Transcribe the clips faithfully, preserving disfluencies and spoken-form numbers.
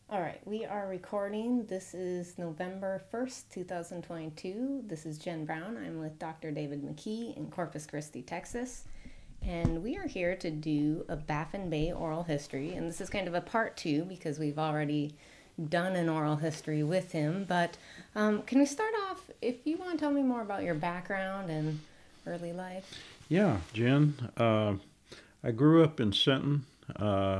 All right, we are recording. This is November first, two thousand twenty-two. This is Jen Brown. I'm with Doctor David McKee in Corpus Christi, Texas. And we are here to do a Baffin Bay oral history. And this is kind of a part two because we've already done an oral history with him. But um, can we start off, if you want to tell me more about your background and early life? Yeah, Jen. Uh, I grew up in Sinton. Uh,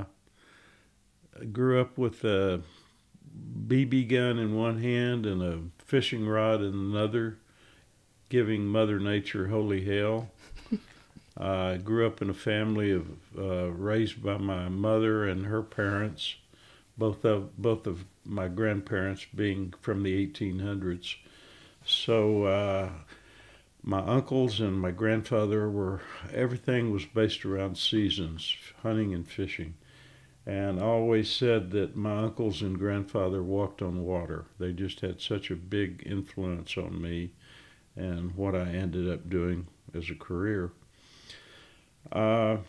I grew up with a B B gun in one hand and a fishing rod in another, giving Mother Nature holy hell. Uh, I grew up in a family of uh, raised by my mother and her parents, both of both of my grandparents being from the eighteen hundreds. So uh, my uncles and my grandfather were everything was based around seasons, hunting and fishing. And I always said that my uncles and grandfather walked on water. They just had such a big influence on me and what I ended up doing as a career. Uh,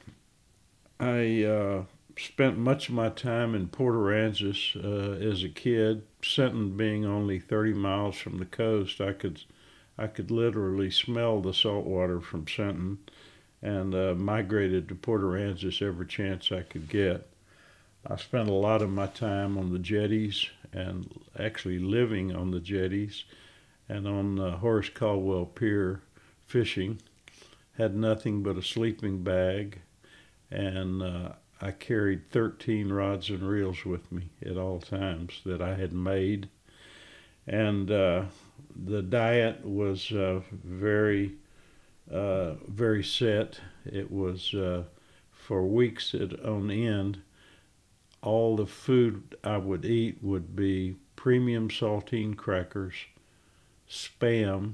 I uh, spent much of my time in Port Aransas uh, as a kid. Sinton being only thirty miles from the coast, I could I could literally smell the salt water from Sinton, and uh, migrated to Port Aransas every chance I could get. I spent a lot of my time on the jetties and actually living on the jetties and on the Horace Caldwell Pier fishing. Had nothing but a sleeping bag, and uh, I carried thirteen rods and reels with me at all times that I had made. And uh, the diet was uh, very, uh, very set. It was uh, for weeks at, on end. All the food I would eat would be premium saltine crackers, spam,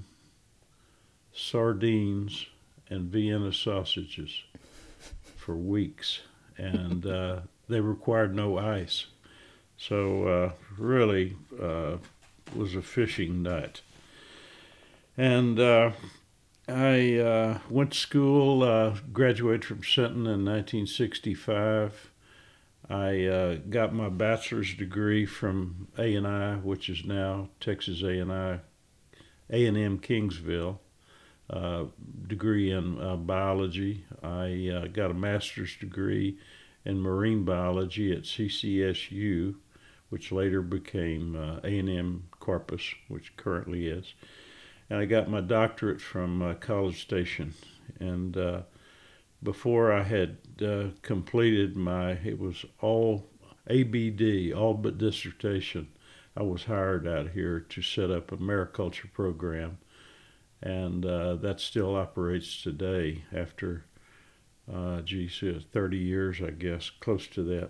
sardines, and Vienna sausages for weeks. And uh, they required no ice. So, uh, really, uh, was a fishing nut. And uh, I uh, went to school, uh, graduated from Sinton in nineteen sixty-five. I uh, got my bachelor's degree from A and I, which is now Texas A and I, A and M Kingsville, uh, degree in uh, biology. I uh, got a master's degree in marine biology at C C S U, which later became uh, A and M Corpus, which currently is. And I got my doctorate from uh, College Station. And uh, before I had uh, completed my, it was all A B D, all but dissertation. I was hired out here to set up a mariculture program, and uh, that still operates today after, uh, geez, thirty years, I guess, close to that.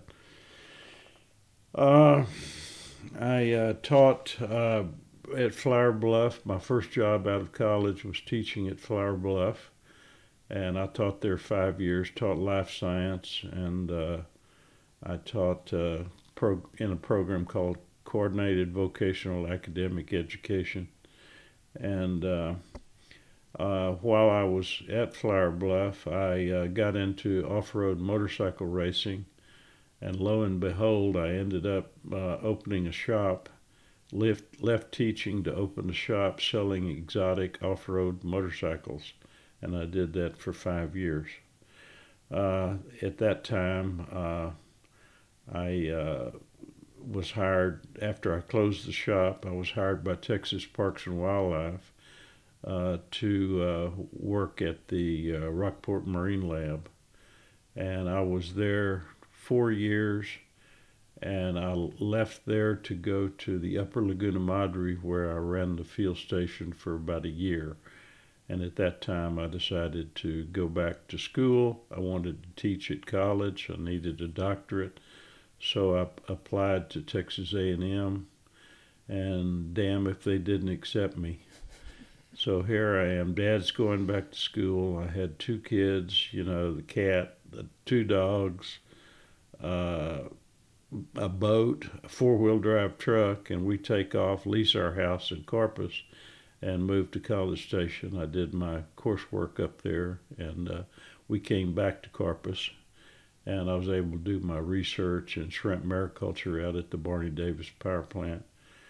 Uh, I uh, taught uh, at Flower Bluff. My first job out of college was teaching at Flower Bluff, and I taught there five years. Taught life science, and uh, I taught uh, pro- in a program called Coordinated Vocational Academic Education. And uh, uh, while I was at Flower Bluff, I uh, got into off-road motorcycle racing, and lo and behold, I ended up uh, opening a shop. Left, left teaching to open a shop selling exotic off-road motorcycles, and I did that for five years. Uh, at that time, uh, I uh, was hired, after I closed the shop, I was hired by Texas Parks and Wildlife uh, to uh, work at the uh, Rockport Marine Lab. And I was there four years, and I left there to go to the Upper Laguna Madre, where I ran the field station for about a year. And at that time, I decided to go back to school. I wanted to teach at college. I needed a doctorate. So I applied to Texas A and M, and damn if they didn't accept me. So here I am. Dad's going back to school. I had two kids, you know, the cat, the two dogs, uh, a boat, a four wheel drive truck, and we take off, lease our house in Corpus, and moved to College Station. I did my coursework up there, and uh, we came back to Corpus and I was able to do my research in shrimp mariculture out at the Barney Davis Power Plant.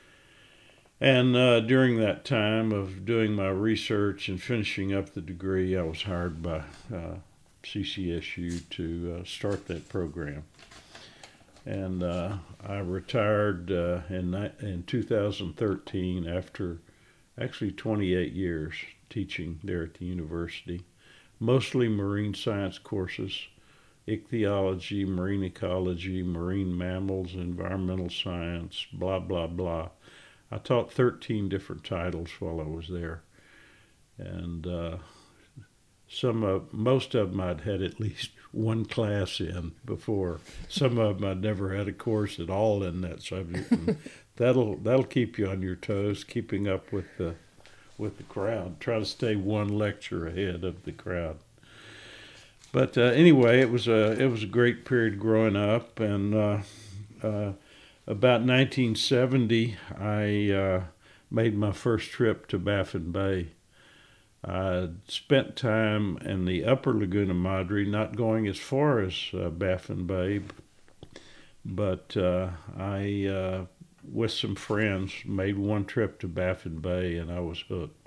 And uh, during that time of doing my research and finishing up the degree, I was hired by uh, C C S U to uh, start that program. And uh, I retired uh, in, in two thousand thirteen after actually twenty-eight years teaching there at the university, mostly marine science courses, ichthyology, marine ecology, marine mammals, environmental science, blah, blah, blah. I taught thirteen different titles while I was there. And uh, some of, most of them I'd had at least one class in before. Some of them I'd never had a course at all in that subject. And that'll that'll keep you on your toes, keeping up with the with the crowd. Try to stay one lecture ahead of the crowd. But uh, anyway, it was a it was a great period growing up, and uh, uh, about nineteen seventy, I uh, made my first trip to Baffin Bay. I spent time in the upper Laguna Madre, not going as far as uh, Baffin Bay, but uh, I, uh, with some friends, made one trip to Baffin Bay, and I was hooked.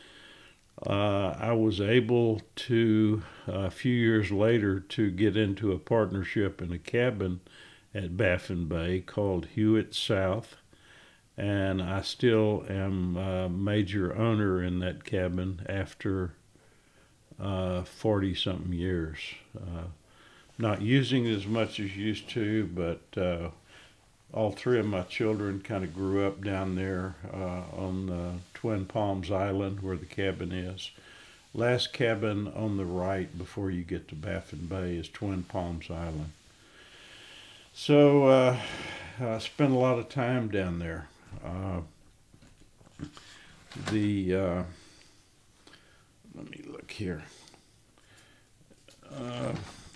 Uh, I was able to, uh, a few years later, to get into a partnership in a cabin at Baffin Bay called Hewitt South. And I still am a major owner in that cabin after uh, forty-something years. Uh, not using it as much as used to, but uh, all three of my children kind of grew up down there uh, on uh, Twin Palms Island where the cabin is. Last cabin on the right before you get to Baffin Bay is Twin Palms Island. So uh, I spent a lot of time down there. Uh, the uh, let me look here. Uh,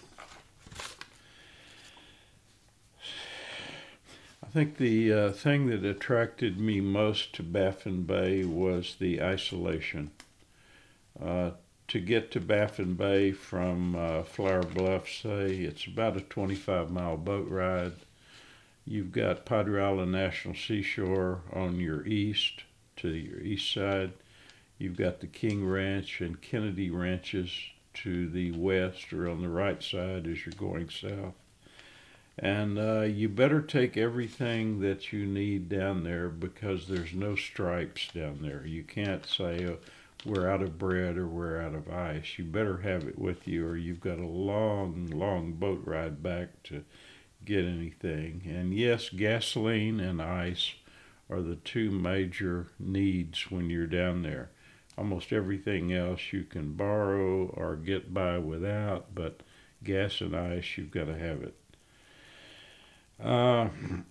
I think the uh, thing that attracted me most to Baffin Bay was the isolation. Uh, to get to Baffin Bay from uh, Flower Bluff, say, it's about a twenty-five mile boat ride. You've got Padre Island National Seashore on your east, to your east side. You've got the King Ranch and Kennedy Ranches to the west or on the right side as you're going south. And uh, you better take everything that you need down there because there's no stripes down there. You can't say, oh, we're out of bread or we're out of ice. You better have it with you or you've got a long, long boat ride back to get anything. And yes, gasoline and ice are the two major needs when you're down there. Almost everything else you can borrow or get by without, but gas and ice, you've got to have it. Uh,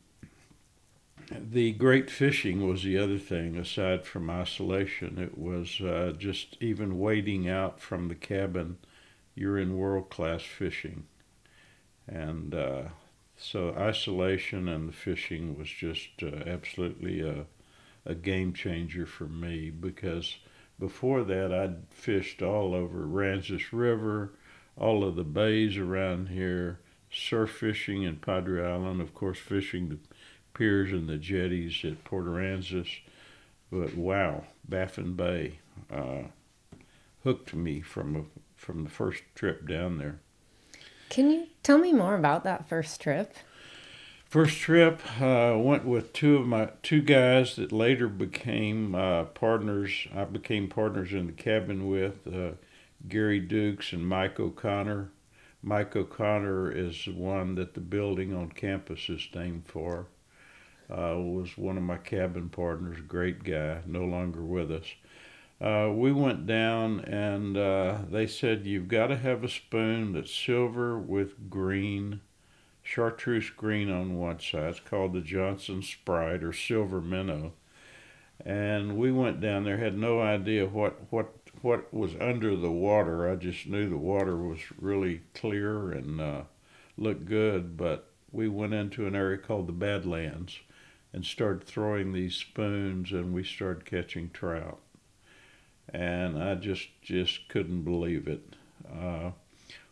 the great fishing was the other thing, aside from isolation. It was uh, just even waiting out from the cabin, you're in world-class fishing. And uh, So isolation and the fishing was just uh, absolutely a, a game changer for me because before that I'd fished all over Aransas River, all of the bays around here, surf fishing in Padre Island, of course fishing the piers and the jetties at Port Aransas. But wow, Baffin Bay uh, hooked me from a, from the first trip down there. Can you tell me more about that first trip? First trip, I uh, went with two of my two guys that later became uh, partners. I became partners in the cabin with uh, Gary Dukes and Mike O'Connor. Mike O'Connor is the one that the building on campus is named for. Uh, was one of my cabin partners, great guy, no longer with us. Uh, we went down and uh, they said, you've got to have a spoon that's silver with green, chartreuse green on one side. It's called the Johnson Sprite or Silver Minnow. And we went down there, had no idea what, what, what was under the water. I just knew the water was really clear and uh, looked good, but we went into an area called the Badlands and started throwing these spoons and we started catching trout. And I just just couldn't believe it. Uh,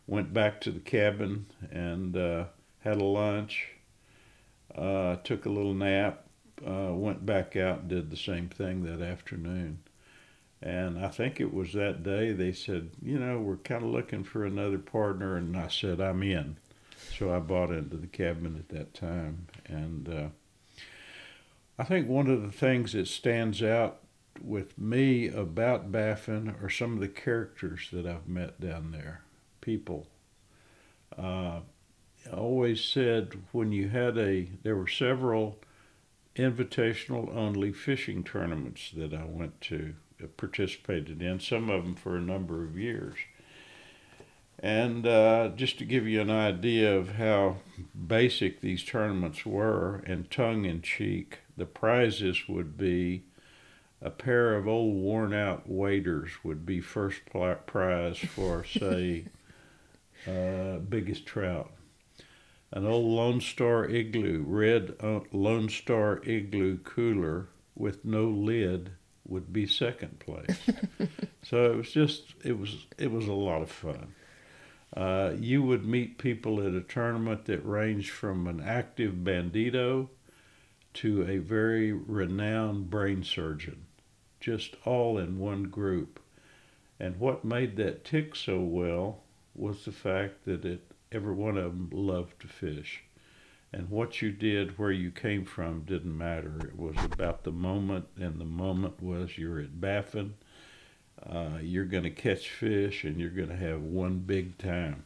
went back to the cabin and uh, had a lunch, uh, took a little nap, uh, went back out and did the same thing that afternoon. And I think it was that day they said, you know, we're kind of looking for another partner. And I said, I'm in. So I bought into the cabin at that time. And uh, I think one of the things that stands out with me about Baffin are some of the characters that I've met down there. People. Uh, I always said when you had a, there were several invitational only fishing tournaments that I went to, uh, participated in, some of them for a number of years. And uh, just to give you an idea of how basic these tournaments were and tongue in cheek, the prizes would be a pair of old worn out waders would be first prize for, say, uh, biggest trout. An old Lone Star Igloo, red uh, Lone Star Igloo cooler with no lid would be second place. So it was just, it was, it was a lot of fun. Uh, you would meet people at a tournament that ranged from an active bandito to a very renowned brain surgeon, just all in one group. And what made that tick so well was the fact that it, every one of them loved to fish. And what you did, where you came from, didn't matter. It was about the moment, and the moment was you're at Baffin. Uh, you're going to catch fish, and you're going to have one big time.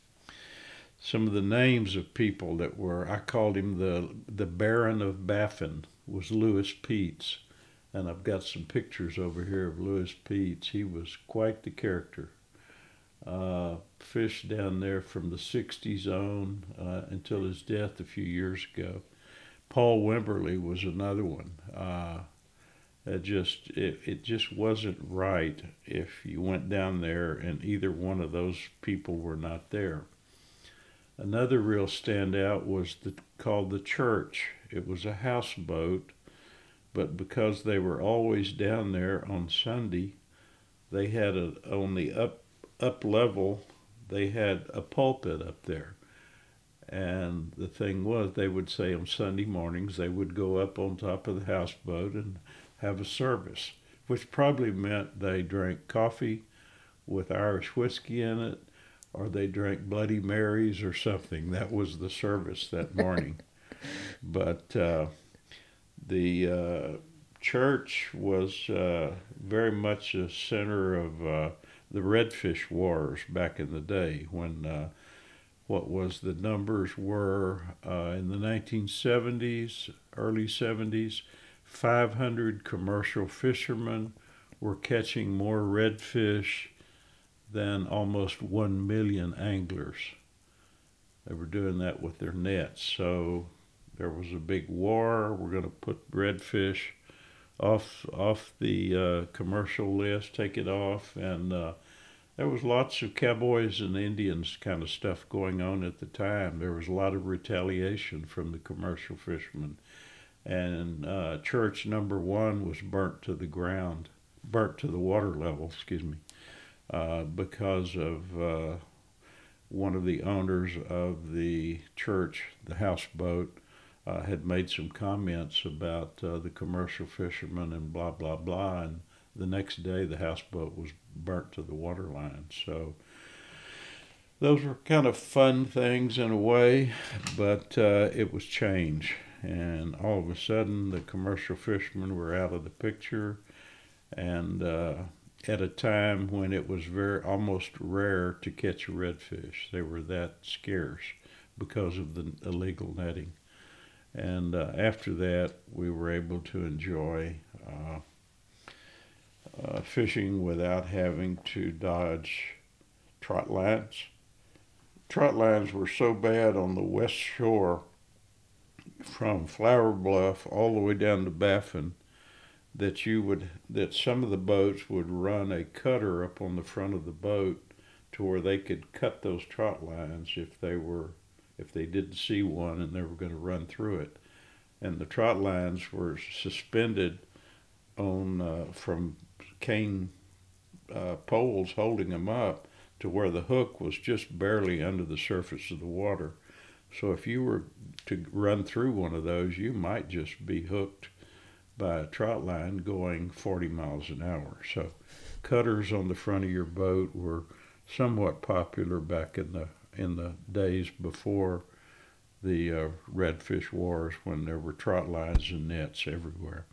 Some of the names of people that were, I called him the the Baron of Baffin, was Louis Peets. And I've got some pictures over here of Louis Peets. He was quite the character. Uh, fished down there from the sixties on uh, until his death a few years ago. Paul Wimberly was another one. Uh, it just it, it just wasn't right if you went down there and either one of those people were not there. Another real standout was the, called the Church. It was a houseboat, but because they were always down there on Sunday, they had a, on the up up level, they had a pulpit up there. And the thing was, they would say on Sunday mornings, they would go up on top of the houseboat and have a service, which probably meant they drank coffee with Irish whiskey in it, or they drank Bloody Marys or something. That was the service that morning. But uh, the uh, church was uh, very much a center of uh, the redfish wars back in the day, when uh, what was the numbers were uh, in the nineteen seventies, early seventies, five hundred commercial fishermen were catching more redfish than almost one million anglers. They were doing that with their nets. So there was a big war. We're going to put redfish off off the uh, commercial list, take it off, and uh, there was lots of cowboys and Indians kind of stuff going on at the time. There was a lot of retaliation from the commercial fishermen, and uh, church number one was burnt to the ground, burnt to the water level, excuse me, uh, because of uh, one of the owners of the church, the houseboat, Uh, had made some comments about uh, the commercial fishermen and blah, blah, blah. And the next day, the houseboat was burnt to the waterline. So those were kind of fun things in a way, but uh, it was change. And all of a sudden, the commercial fishermen were out of the picture. And uh, at a time when it was very almost rare to catch a redfish. They were that scarce because of the illegal netting. And uh, after that, we were able to enjoy uh, uh, fishing without having to dodge trot lines. Trot lines were so bad on the west shore from Flower Bluff all the way down to Baffin that you would that some of the boats would run a cutter up on the front of the boat to where they could cut those trot lines if they were if they didn't see one and they were going to run through it. And the trot lines were suspended on uh, from cane uh, poles holding them up to where the hook was just barely under the surface of the water. So if you were to run through one of those, you might just be hooked by a trout line going forty miles an hour. So cutters on the front of your boat were somewhat popular back in the in the days before the uh, redfish wars, when there were trout lines and nets everywhere.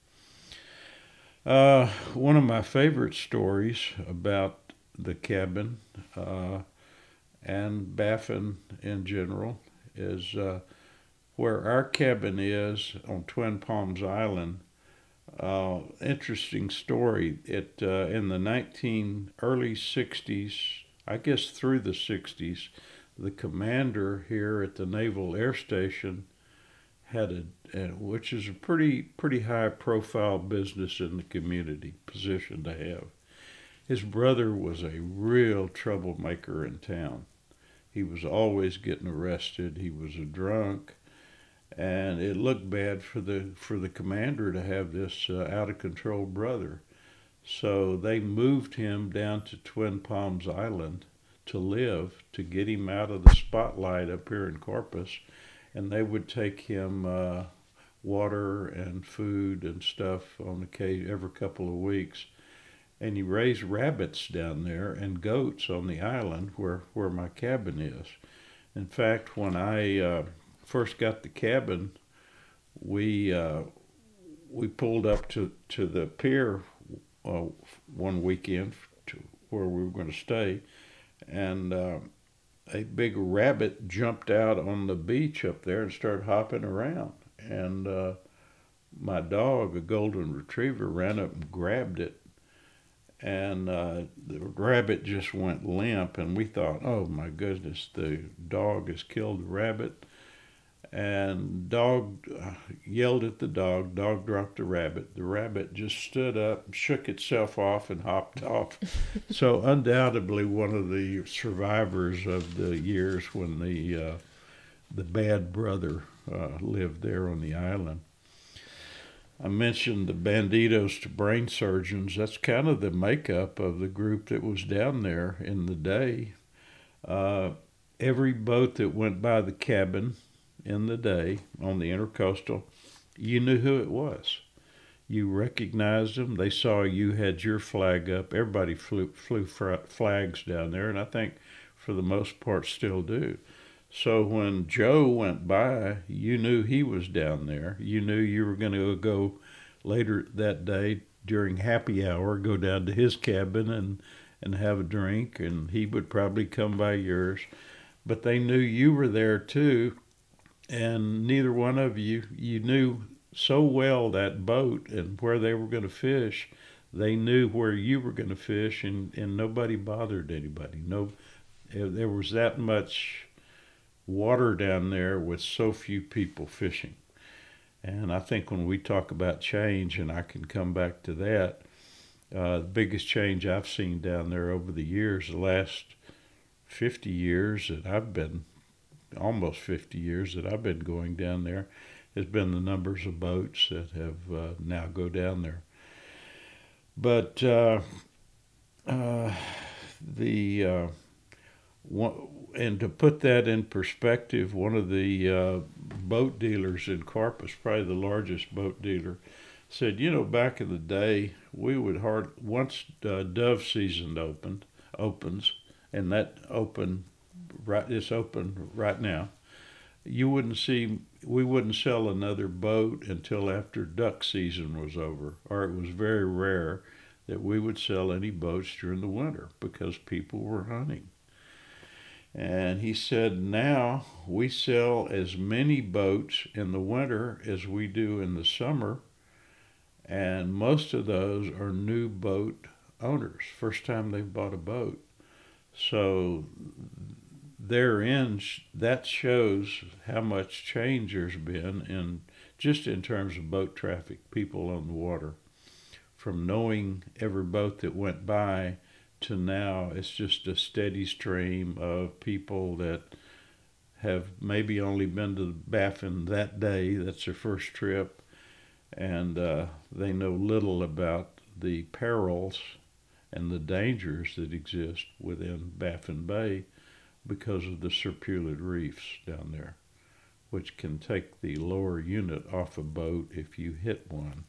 Uh, one of my favorite stories about the cabin uh, and Baffin in general is uh, where our cabin is on Twin Palms Island. Uh, interesting story. It uh, in the nineteen early sixties, I guess through the sixties, the commander here at the Naval Air Station had a, uh, which is a pretty pretty high profile business in the community position to have. His brother was a real troublemaker in town. He was always getting arrested. He was a drunk, and it looked bad for the for the commander to have this uh, out of control brother. So they moved him down to Twin Palms Island to live, to get him out of the spotlight up here in Corpus, and they would take him uh, water and food and stuff on occasion every couple of weeks. And he raised rabbits down there and goats on the island where, where my cabin is. In fact, when I uh, first got the cabin, we uh, we pulled up to, to the pier uh, one weekend to where we were going to stay, and uh, a big rabbit jumped out on the beach up there and started hopping around. And uh, my dog, a golden retriever, ran up and grabbed it, and uh, the rabbit just went limp, and we thought, oh my goodness, the dog has killed the rabbit. And dog uh, yelled at the dog. Dog dropped the rabbit. The rabbit just stood up, shook itself off, and hopped off. So undoubtedly one of the survivors of the years when the uh, the bad brother uh, lived there on the island. I mentioned the banditos to brain surgeons. That's kind of the makeup of the group that was down there in the day. Uh, every boat that went by the cabin in the day on the Intercoastal, you knew who it was. You recognized them. They saw you had your flag up. Everybody flew, flew flags down there, and I think for the most part still do. So when Joe went by, you knew he was down there. You knew you were going to go later that day during happy hour, go down to his cabin and, and have a drink, and he would probably come by yours. But they knew you were there too, and neither one of you, you knew so well that boat and where they were going to fish. They knew where you were going to fish, and, and nobody bothered anybody. No, there was that much water down there with so few people fishing. And I think when we talk about change, and I can come back to that, uh, the biggest change I've seen down there over the years, the last fifty years that I've been, almost fifty years that I've been going down there, has been the numbers of boats that have uh, now go down there. But uh, uh, the uh, one, and to put that in perspective, one of the uh, boat dealers in Corpus, probably the largest boat dealer, said, you know, back in the day, we would hard once uh, dove season opened opens, and that open right it's open right now. You wouldn't see we wouldn't sell another boat until after duck season was over, or it was very rare that we would sell any boats during the winter because people were hunting. And he said, now we sell as many boats in the winter as we do in the summer, and most of those are new boat owners, first time they've bought a boat. So therein, that shows how much change there's been in just in terms of boat traffic, people on the water. From knowing every boat that went by to now, it's just a steady stream of people that have maybe only been to Baffin that day. That's their first trip, and uh, they know little about the perils and the dangers that exist within Baffin Bay because of the serpulid reefs down there, which can take the lower unit off a boat if you hit one.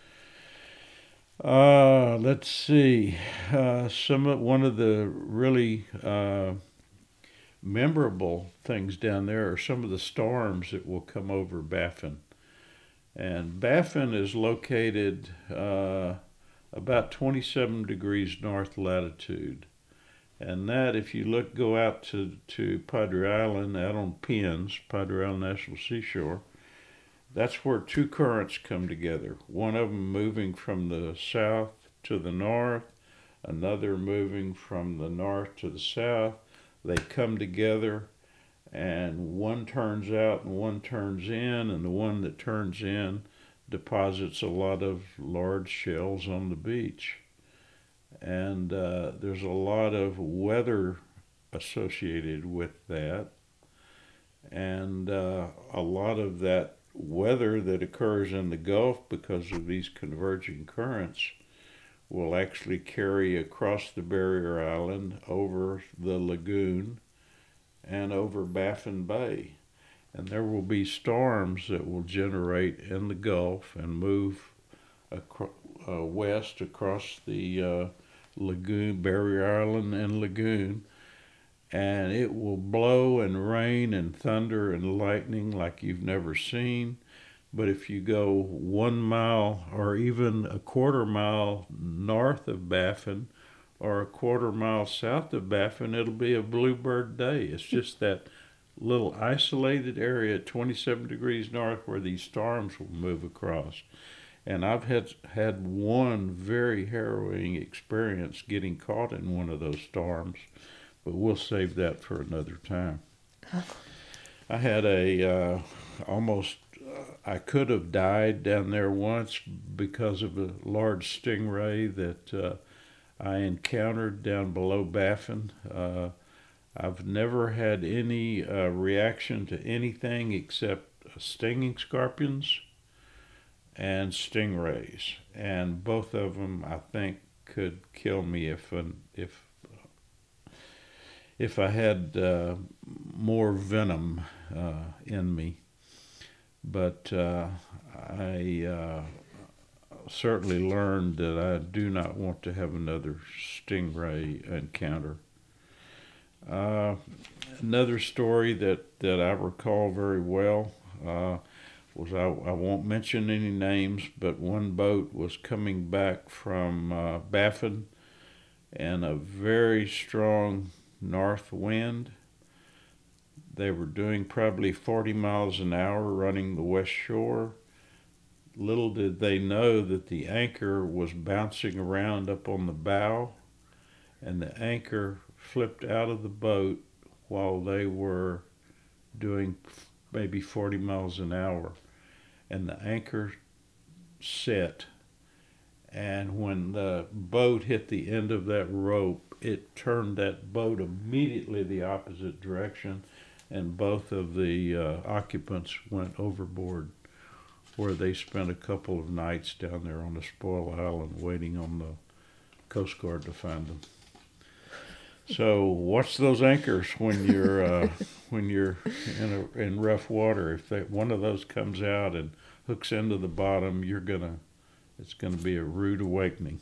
Uh, let's see. Uh, some of, one of the really uh, memorable things down there are some of the storms that will come over Baffin. And Baffin is located uh, about twenty-seven degrees north latitude. And that, if you look, go out to, to Padre Island, out on Pins, Padre Island National Seashore, that's where two currents come together. One of them moving from the south to the north, another moving from the north to the south. They come together, and one turns out and one turns in, and the one that turns in deposits a lot of large shells on the beach. And uh, there's a lot of weather associated with that, and uh, a lot of that weather that occurs in the Gulf because of these converging currents will actually carry across the barrier island, over the lagoon, and over Baffin Bay. And there will be storms that will generate in the Gulf and move acro- uh, west across the uh, lagoon, barrier island and lagoon, and it will blow and rain and thunder and lightning like you've never seen. But if you go one mile or even a quarter mile north of Baffin or a quarter mile south of Baffin, it'll be a bluebird day. It's just that little isolated area at twenty-seven degrees north where these storms will move across. And I've had had one very harrowing experience getting caught in one of those storms, but we'll save that for another time. I had a uh, almost, uh, I could have died down there once because of a large stingray that uh, I encountered down below Baffin. Uh, I've never had any uh, reaction to anything except stinging scorpions and stingrays, and both of them I think could kill me if an, if if I had uh, more venom uh, in me. But uh, I uh, certainly learned that I do not want to have another stingray encounter. Uh, another story that, that I recall very well uh, was, I, I won't mention any names, but one boat was coming back from uh, Baffin and a very strong north wind. They were doing probably forty miles an hour running the west shore. Little did they know that the anchor was bouncing around up on the bow, and the anchor flipped out of the boat while they were doing maybe forty miles an hour. And the anchor set, and when the boat hit the end of that rope, it turned that boat immediately the opposite direction, and both of the uh, occupants went overboard, where they spent a couple of nights down there on the spoil island waiting on the Coast Guard to find them. So watch those anchors when you're uh, when you're in a, in rough water. If they, one of those comes out and hooks into the bottom, you're gonna it's gonna be a rude awakening.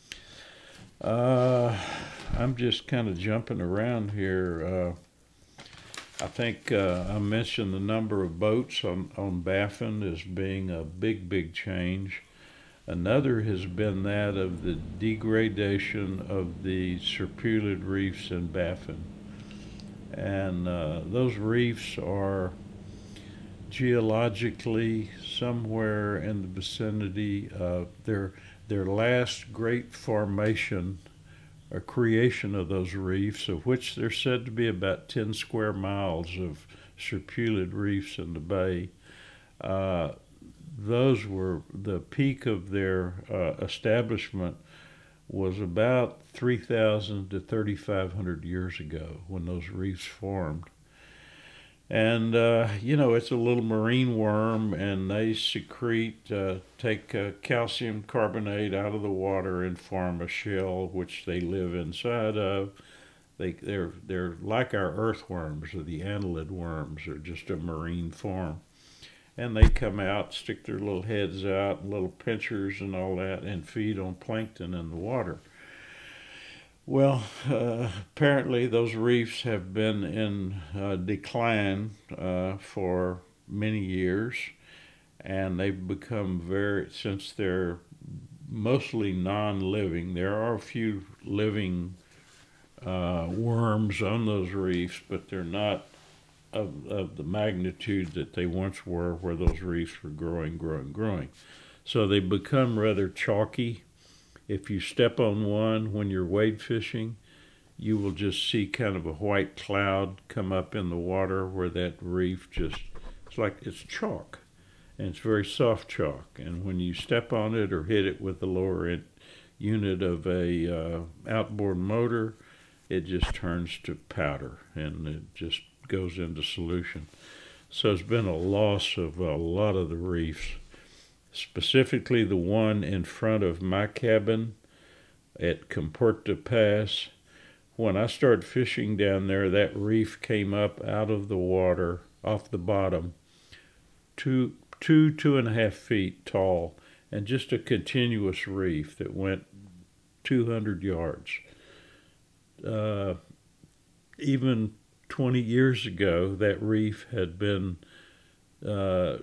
Uh, I'm just kind of jumping around here. Uh, I think uh, I mentioned the number of boats on, on Baffin as being a big, big change. Another has been that of the degradation of the serpulid reefs in Baffin. And uh, those reefs are geologically somewhere in the vicinity of their, their last great formation, a creation of those reefs, of which there's said to be about ten square miles of serpulid reefs in the bay. Uh, those were the peak of their uh, establishment was about three thousand to thirty-five hundred years ago when those reefs formed. And, uh, you know, it's a little marine worm, and they secrete, uh, take uh, calcium carbonate out of the water and form a shell, which they live inside of. They, they're, they're like our earthworms, or the annelid worms, or just a marine form. And they come out, stick their little heads out, little pinchers and all that, and feed on plankton in the water. Well, uh, apparently those reefs have been in uh, decline uh, for many years, and they've become very, since they're mostly non-living, there are a few living uh, worms on those reefs, but they're not of, of the magnitude that they once were, where those reefs were growing, growing, growing. So they become rather chalky. If you step on one when you're wade fishing, you will just see kind of a white cloud come up in the water where that reef just, it's like it's chalk. And it's very soft chalk. And when you step on it or hit it with the lower it, unit of a uh, outboard motor, it just turns to powder and it just goes into solution. So it's been a loss of a lot of the reefs. Specifically the one in front of my cabin at Compuerta Pass. When I started fishing down there, that reef came up out of the water, off the bottom, two, two, two and a half feet tall, and just a continuous reef that went two hundred yards. Uh, even twenty years ago, that reef had been uh,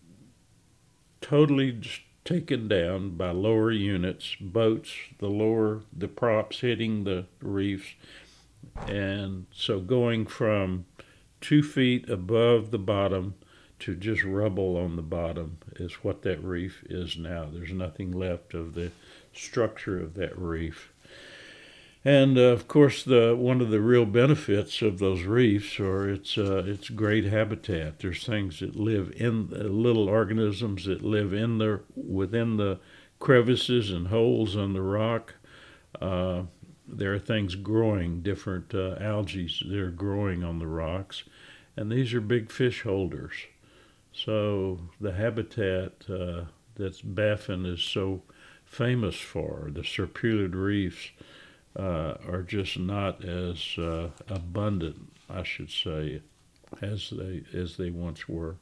totally taken down by lower units, boats, the lower, the props hitting the reefs. And so going from two feet above the bottom to just rubble on the bottom is what that reef is now. There's nothing left of the structure of that reef. And uh, of course, the one of the real benefits of those reefs are its uh, its great habitat. There's things that live in uh, little organisms that live in the within the crevices and holes on the rock. Uh, there are things growing, different uh, algae that are growing on the rocks, and these are big fish holders. So the habitat uh, that Baffin is so famous for, the serpulid reefs, Uh, are just not as uh, abundant, I should say, as they as they once were.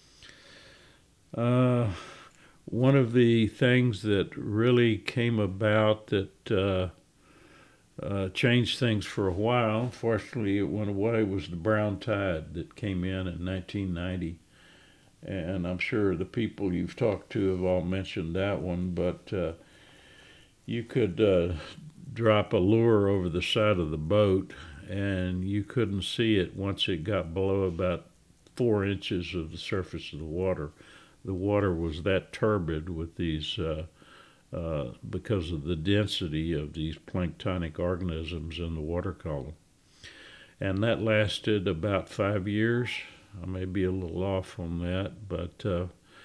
Uh, one of the things that really came about that uh, uh, changed things for a while, fortunately it went away, was the brown tide that came in in nineteen ninety. And I'm sure the people you've talked to have all mentioned that one, but uh, you could uh, drop a lure over the side of the boat and you couldn't see it once it got below about four inches of the surface of the water. The water was that turbid with these, uh, uh, because of the density of these planktonic organisms in the water column. And that lasted about five years. I may be a little off on that, but uh,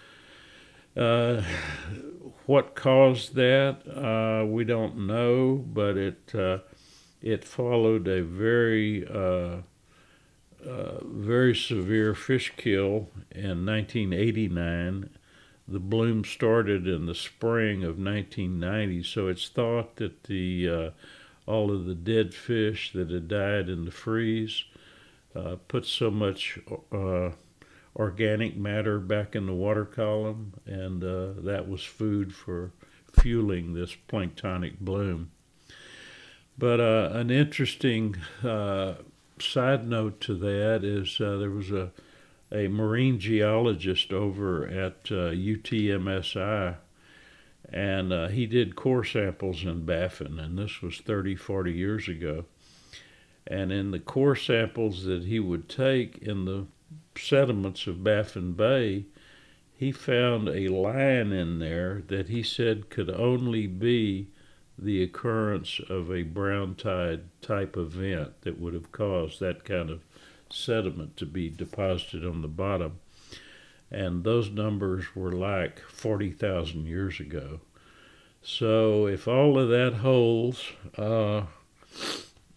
Uh, what caused that, uh, we don't know, but it uh, it followed a very uh, uh, very severe fish kill in nineteen eighty-nine. The bloom started in the spring of nineteen ninety, so it's thought that the uh, all of the dead fish that had died in the freeze uh, put so much Uh, organic matter back in the water column, and uh, that was food for fueling this planktonic bloom. But uh, an interesting uh, side note to that is uh, there was a, a marine geologist over at uh, U T M S I, and uh, he did core samples in Baffin, and this was thirty, forty years ago. And in the core samples that he would take in the sediments of Baffin Bay, he found a line in there that he said could only be the occurrence of a brown tide type event that would have caused that kind of sediment to be deposited on the bottom. And those numbers were like forty thousand years ago. So if all of that holds, uh,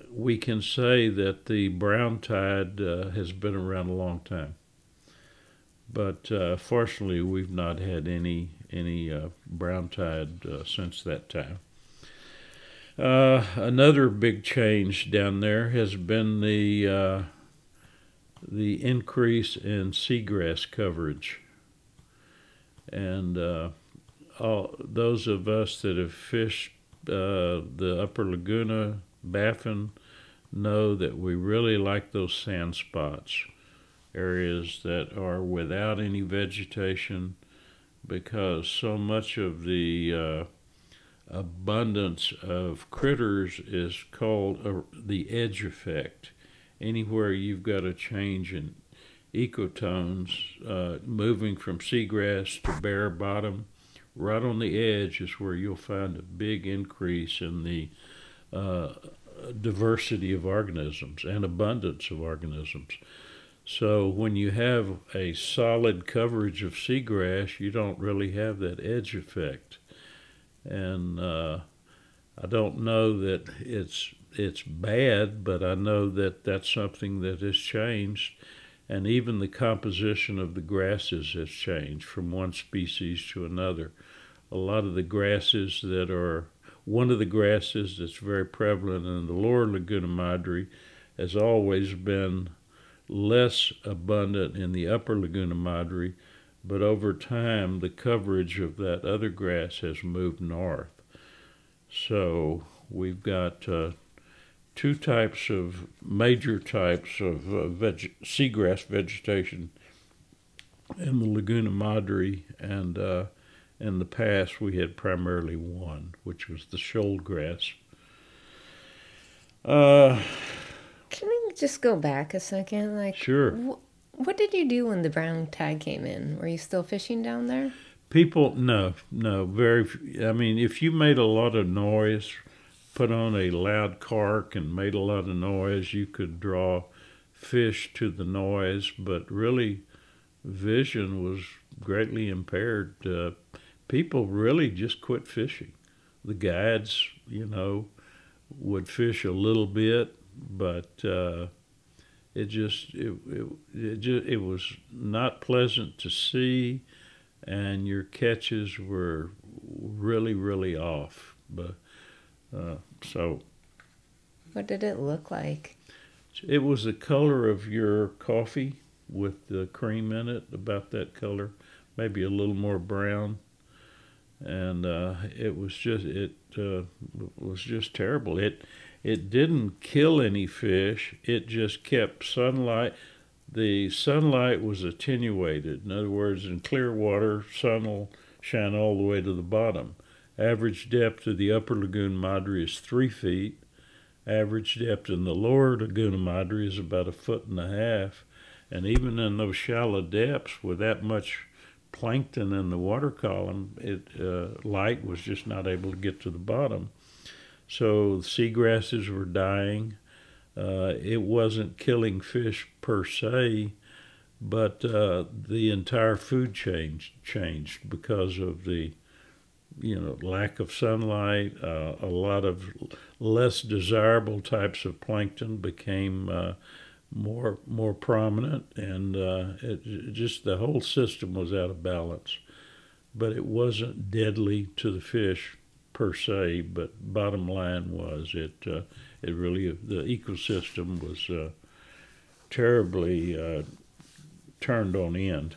we can say that the brown tide uh, has been around a long time. But uh, fortunately, we've not had any any uh, brown tide uh, since that time. Uh, another big change down there has been the uh, the increase in seagrass coverage, and uh, all those of us that have fished uh, the Upper Laguna, Baffin, know that we really like those sand spots, areas that are without any vegetation, because so much of the uh, abundance of critters is called uh, the edge effect. Anywhere you've got a change in ecotones, uh, moving from seagrass to bare bottom, right on the edge is where you'll find a big increase in the uh, diversity of organisms and abundance of organisms. So when you have a solid coverage of seagrass, you don't really have that edge effect. And uh, I don't know that it's it's bad, but I know that that's something that has changed. And even the composition of the grasses has changed from one species to another. A lot of the grasses that are, one of the grasses that's very prevalent in the lower Laguna Madre has always been less abundant in the upper Laguna Madre, but over time the coverage of that other grass has moved north. So we've got uh, two types of, major types of uh, veg- seagrass vegetation in the Laguna Madre, and uh, in the past we had primarily one, which was the shoal grass. Uh, Can we just go back a second? Like, sure. Wh- what did you do when the brown tide came in? Were you still fishing down there? People, no, no, very. I mean, if you made a lot of noise, put on a loud cark and made a lot of noise, you could draw fish to the noise, but really vision was greatly impaired. Uh, people really just quit fishing. The guides, you know, would fish a little bit, but uh, it just it, it it just it was not pleasant to see, and your catches were really really off. But uh, so What did it look like? it was the color of your coffee with the cream in it, about that color, maybe a little more brown, and uh, it was just it uh, was just terrible. It it didn't kill any fish. It just kept sunlight. The sunlight was attenuated. In other words, in clear water, sun will shine all the way to the bottom. Average depth of the upper Laguna Madre is three feet. Average depth in the lower Laguna Madre is about a foot and a half. And even in those shallow depths with that much plankton in the water column, it uh, light was just not able to get to the bottom. So the seagrasses were dying. Uh, it wasn't killing fish per se, but uh, the entire food chain changed because of the, you know, lack of sunlight. Uh, a lot of less desirable types of plankton became uh, more more prominent, and uh, it, it just the whole system was out of balance. But it wasn't deadly to the fish per se. But bottom line was it uh, it really the ecosystem was uh, terribly uh, turned on end.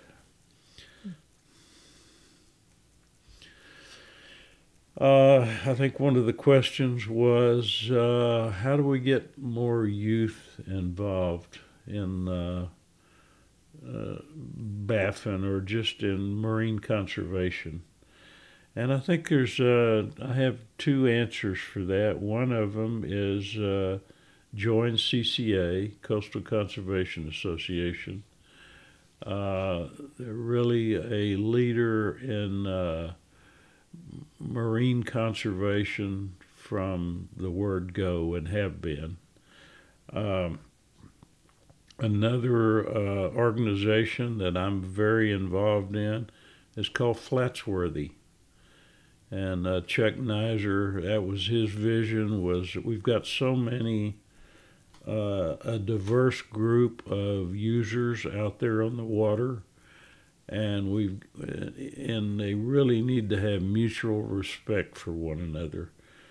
Uh, I think one of the questions was uh, how do we get more youth involved in uh, uh, Baffin or just in marine conservation? And I think there's uh, I have two answers for that. One of them is uh, join C C A, Coastal Conservation Association. Uh, they're really a leader in uh, marine conservation from the word go, and have been. Um, another uh, organization that I'm very involved in is called Flatsworthy. And uh, Chuck Nizer, that was his vision, was we've got so many uh, a diverse group of users out there on the water, and we and they really need to have mutual respect for one another.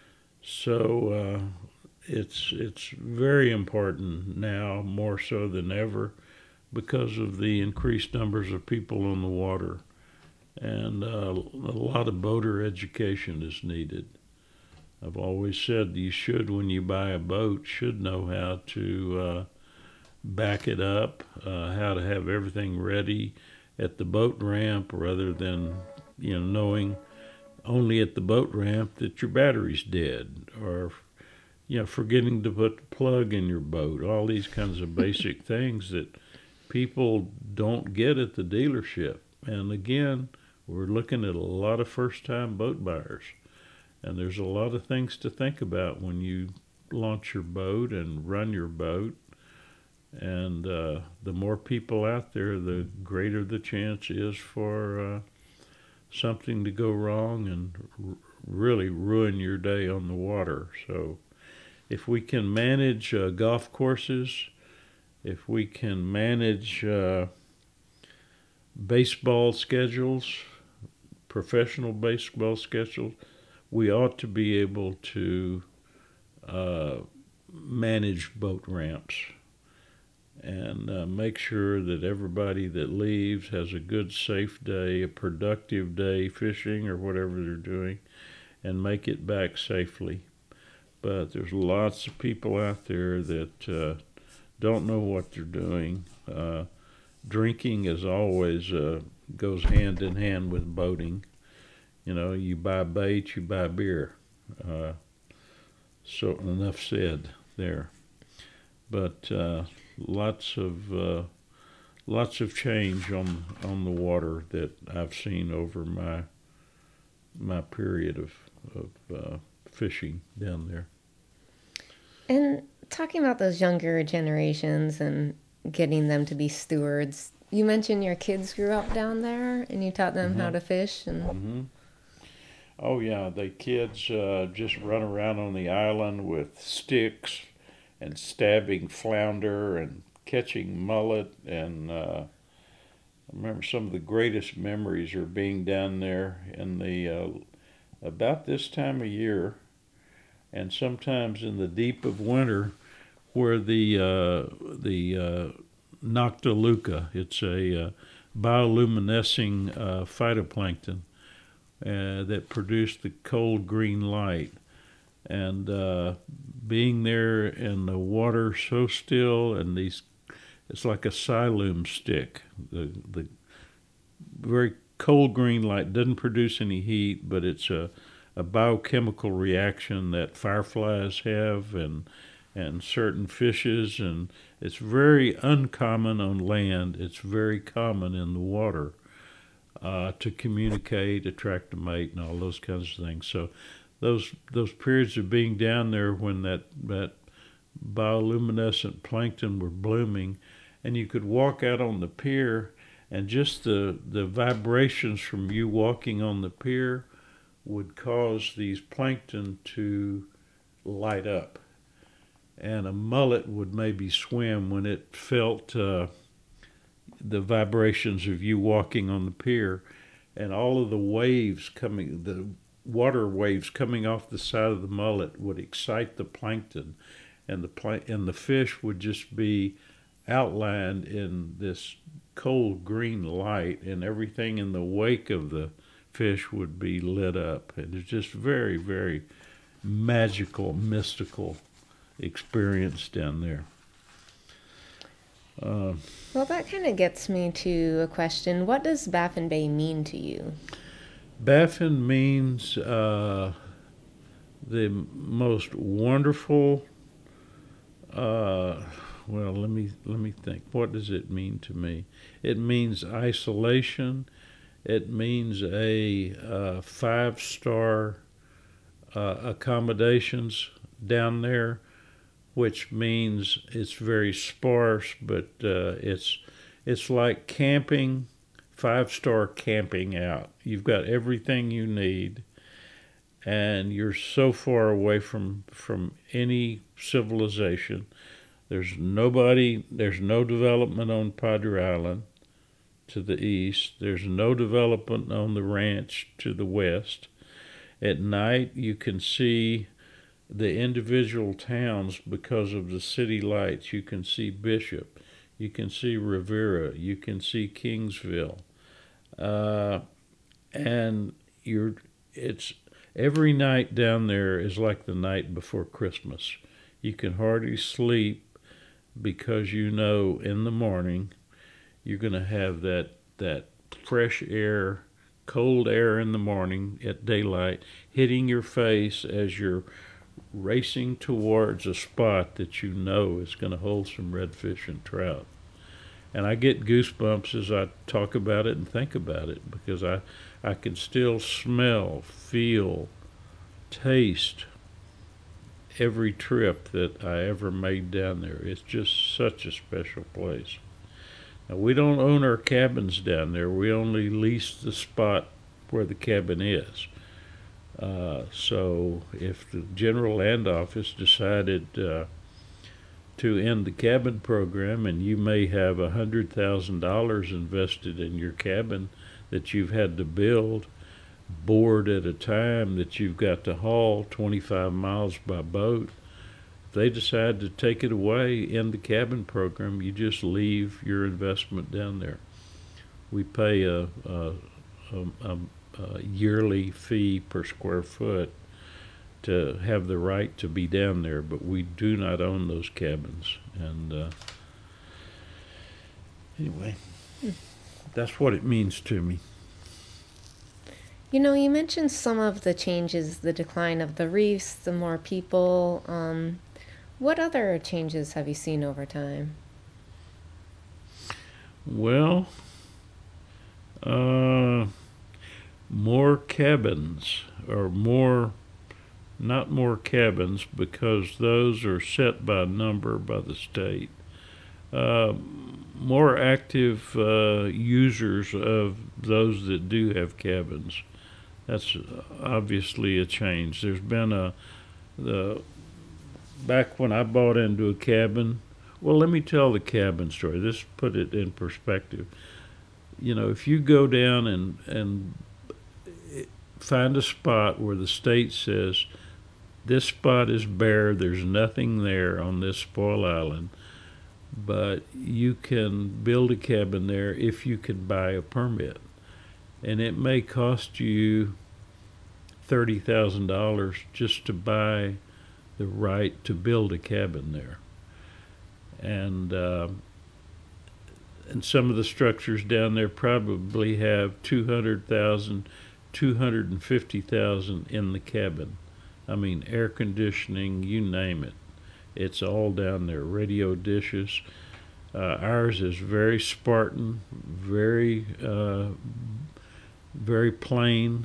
So uh, it's it's very important now, more so than ever, because of the increased numbers of people on the water, and uh, a lot of boater education is needed. I've always said you should, when you buy a boat, should know how to uh, back it up, uh, how to have everything ready at the boat ramp, rather than you know knowing only at the boat ramp that your battery's dead, or you know forgetting to put the plug in your boat. All these kinds of basic things that people don't get at the dealership. And again, we're looking at a lot of first-time boat buyers. And there's a lot of things to think about when you launch your boat and run your boat. And uh, the more people out there, the greater the chance is for uh, something to go wrong and r- really ruin your day on the water. So if we can manage uh, golf courses, if we can manage uh, baseball schedules, professional baseball schedules, we ought to be able to uh, manage boat ramps and uh, make sure that everybody that leaves has a good, safe day, a productive day fishing or whatever they're doing, and make it back safely. But there's lots of people out there that uh, don't know what they're doing. Uh, drinking is always uh, goes hand in hand with boating. You know, you buy bait, you buy beer. Uh, so enough said there. But uh, lots of uh, lots of change on on the water that I've seen over my my period of of uh, fishing down there. And talking about those younger generations and getting them to be stewards, you mentioned your kids grew up down there and you taught them Mm-hmm. how to fish. And Mm-hmm. Oh yeah, the kids uh, just run around on the island with sticks and stabbing flounder and catching mullet. And uh, I remember some of the greatest memories are being down there in the uh, about this time of year, and sometimes in the deep of winter, where the uh, the uh, Noctiluca, it's a uh, bioluminescing uh, phytoplankton uh, that produce the cold green light. And uh, being there in the water so still, and these, it's like a Siloam stick. The the very cold green light doesn't produce any heat, but it's a a biochemical reaction that fireflies have, and and certain fishes, and it's very uncommon on land. It's very common in the water uh, to communicate, attract a mate, and all those kinds of things. So those those periods of being down there when that that bioluminescent plankton were blooming, and you could walk out on the pier, and just the the vibrations from you walking on the pier would cause these plankton to light up, and a mullet would maybe swim when it felt uh, the vibrations of you walking on the pier, and all of the waves coming, the water waves coming off the side of the mullet would excite the plankton, and the pla- and the fish would just be outlined in this cold green light, and everything in the wake of the fish would be lit up. And it's just very, very magical, mystical experience down there. Uh, well, that kind of gets me to a question. What does Baffin Bay mean to you? Baffin means uh, the most wonderful. Uh, well, let me let me think. What does it mean to me? It means isolation. It means a uh, five-star uh, accommodations down there, which means it's very sparse, but uh, it's it's like camping, five-star camping out. You've got everything you need, and you're so far away from from any civilization. There's nobody, there's no development on Padre Island to the east. There's no development on the ranch to the west. At night, you can see the individual towns because of the city lights. You can see Bishop, you can see Rivera, you can see Kingsville, uh, and you're it's every night down there is like the night before Christmas. You can hardly sleep because you know in the morning you're going to have that that fresh air, cold air in the morning at daylight hitting your face as you're racing towards a spot that you know is going to hold some redfish and trout. And I get goosebumps as I talk about it and think about it because I, I can still smell, feel, taste every trip that I ever made down there. It's just such a special place. Now, we don't own our cabins down there. We only lease the spot where the cabin is. Uh, so if the General Land Office decided uh, to end the cabin program and you may have one hundred thousand dollars invested in your cabin that you've had to build, board at a time that you've got to haul twenty-five miles by boat, if they decide to take it away, end the cabin program, you just leave your investment down there. We pay a, a, a, a a yearly fee per square foot to have the right to be down there, but we do not own those cabins. And uh, anyway, mm. that's what it means to me. You know, you mentioned some of the changes, the decline of the reefs, the more people. Um, what other changes have you seen over time? Well, uh, more cabins, or more, not more cabins, because those are set by number by the state. Uh, more active uh, users of those that do have cabins. That's obviously a change. There's been a, the, back when I bought into a cabin, well, let me tell the cabin story. This put it in perspective. You know, if you go down and, and find a spot where the state says this spot is bare, there's nothing there on this spoil island, but you can build a cabin there if you can buy a permit. And it may cost you thirty thousand dollars just to buy the right to build a cabin there. And uh, and some of the structures down there probably have two hundred thousand dollars two hundred fifty thousand in the cabin. I mean, air conditioning, you name it. It's all down there. Radio dishes. Uh, ours is very Spartan, very, uh, very plain,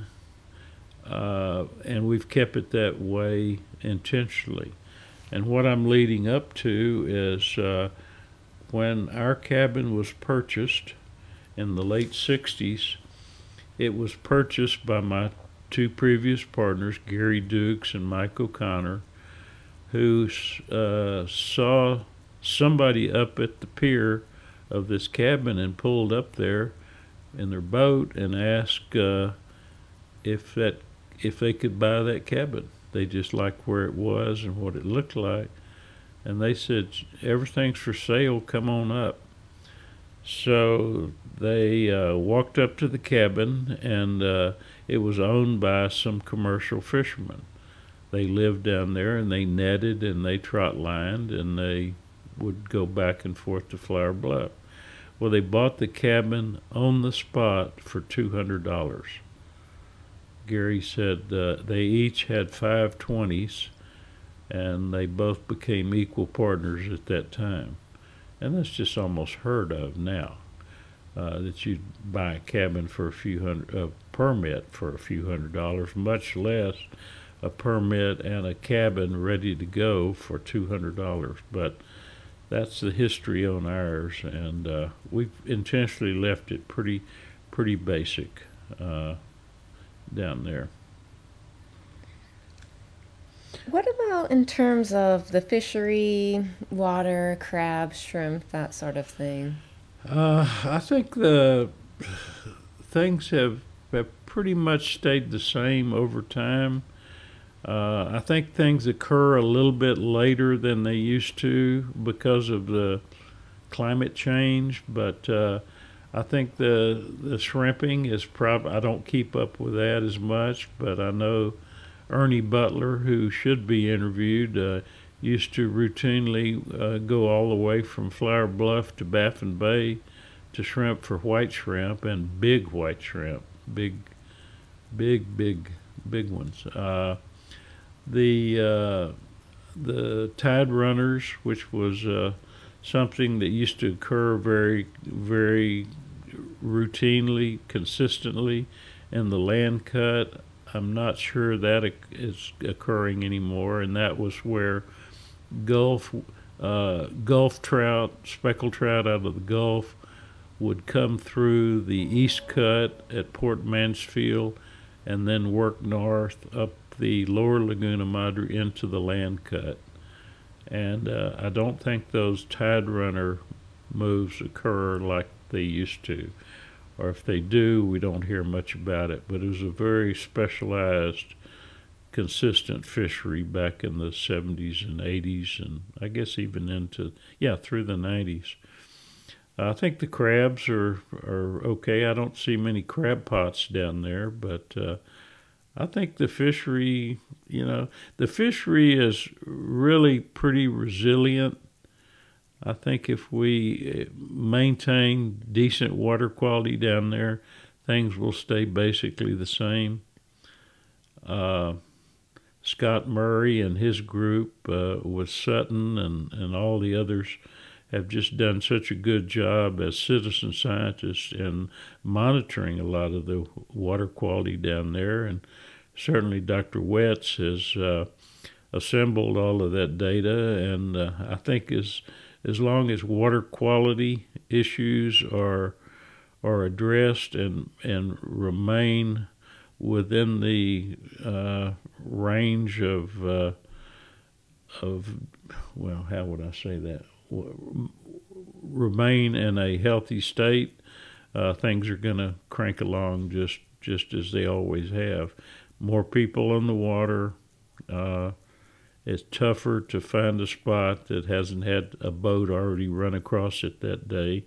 uh, and we've kept it that way intentionally. And what I'm leading up to is uh, when our cabin was purchased in the late sixties, it was purchased by my two previous partners, Gary Dukes and Mike O'Connor, who uh, saw somebody up at the pier of this cabin and pulled up there in their boat and asked uh, if that if they could buy that cabin. They just liked where it was and what it looked like, and they said, "Everything's for sale. Come on up." So they uh, walked up to the cabin, and uh, it was owned by some commercial fishermen. They lived down there, and they netted, and they trot lined, and they would go back and forth to Flower Bluff. Well, they bought the cabin on the spot for two hundred dollars. Gary said uh, they each had five twenties, and they both became equal partners at that time. And that's just almost heard of now, uh, that you buy a cabin for a few hundred, a permit for a few hundred dollars, much less a permit and a cabin ready to go for two hundred dollars. But that's the history on ours, and uh, we've intentionally left it pretty, pretty basic uh, down there. What Well, in terms of the fishery, water, crab, shrimp, that sort of thing. Uh, I think the things have, have pretty much stayed the same over time. Uh, I think things occur a little bit later than they used to because of the climate change, but uh, I think the the shrimping is prob. I don't keep up with that as much, but I know Ernie Butler, who should be interviewed, uh, used to routinely uh, go all the way from Flower Bluff to Baffin Bay to shrimp for white shrimp and big white shrimp, big, big, big, big ones. Uh, the uh, the tide runners, which was uh, something that used to occur very, very routinely, consistently in the land cut. I'm not sure that is occurring anymore, and that was where Gulf uh, Gulf trout, speckled trout out of the Gulf, would come through the East Cut at Port Mansfield and then work north up the lower Laguna Madre into the land cut. And uh, I don't think those tide runner moves occur like they used to. Or if they do, we don't hear much about it. But it was a very specialized, consistent fishery back in the seventies and eighties, and I guess even into, yeah, through the nineties. I think the crabs are are okay. I don't see many crab pots down there, but uh, I think the fishery, you know, the fishery is really pretty resilient. I think if we maintain decent water quality down there, things will stay basically the same. Uh, Scott Murray and his group uh, with Sutton and, and all the others have just done such a good job as citizen scientists in monitoring a lot of the water quality down there. And certainly Doctor Wetz has uh, assembled all of that data, and uh, I think as as long as water quality issues are are addressed and and remain within the uh, range of uh, of well, how would I say that? Remain in a healthy state, uh, things are going to crank along just just as they always have. More people on the water. Uh, it's tougher to find a spot that hasn't had a boat already run across it that day.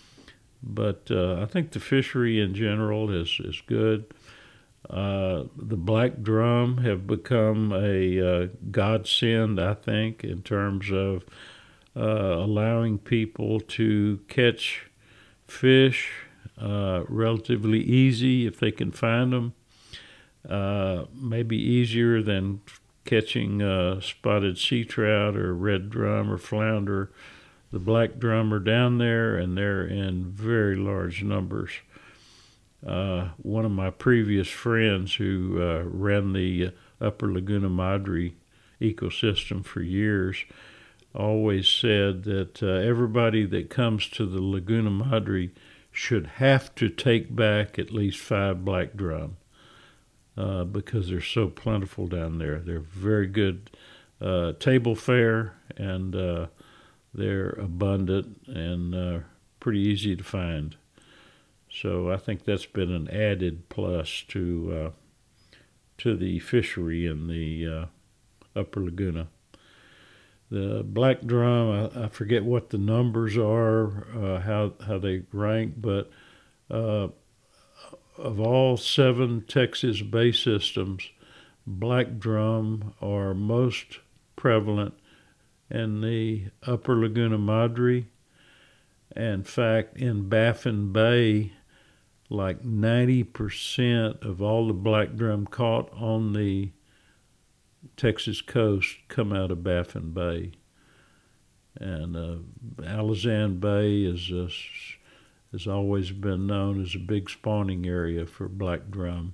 But uh, I think the fishery in general is is good. Uh, the black drum have become a uh, godsend, I think, in terms of uh, allowing people to catch fish uh, relatively easy if they can find them. Uh, maybe easier than catching uh, spotted sea trout or red drum or flounder. The black drum are down there, and they're in very large numbers. Uh, one of my previous friends who uh, ran the Upper Laguna Madre ecosystem for years always said that uh, everybody that comes to the Laguna Madre should have to take back at least five black drum uh, because they're so plentiful down there. They're very good uh, table fare, and uh, they're abundant and uh, pretty easy to find. So I think that's been an added plus to uh, to the fishery in the uh, Upper Laguna. The black drum, I, I forget what the numbers are, uh, how how they rank, but uh, of all seven Texas bay systems, black drum are most prevalent in the Upper Laguna Madre. In fact, in Baffin Bay, like ninety percent of all the black drum caught on the Texas coast come out of Baffin Bay. And uh, Alizan Bay is uh, has always been known as a big spawning area for black drum.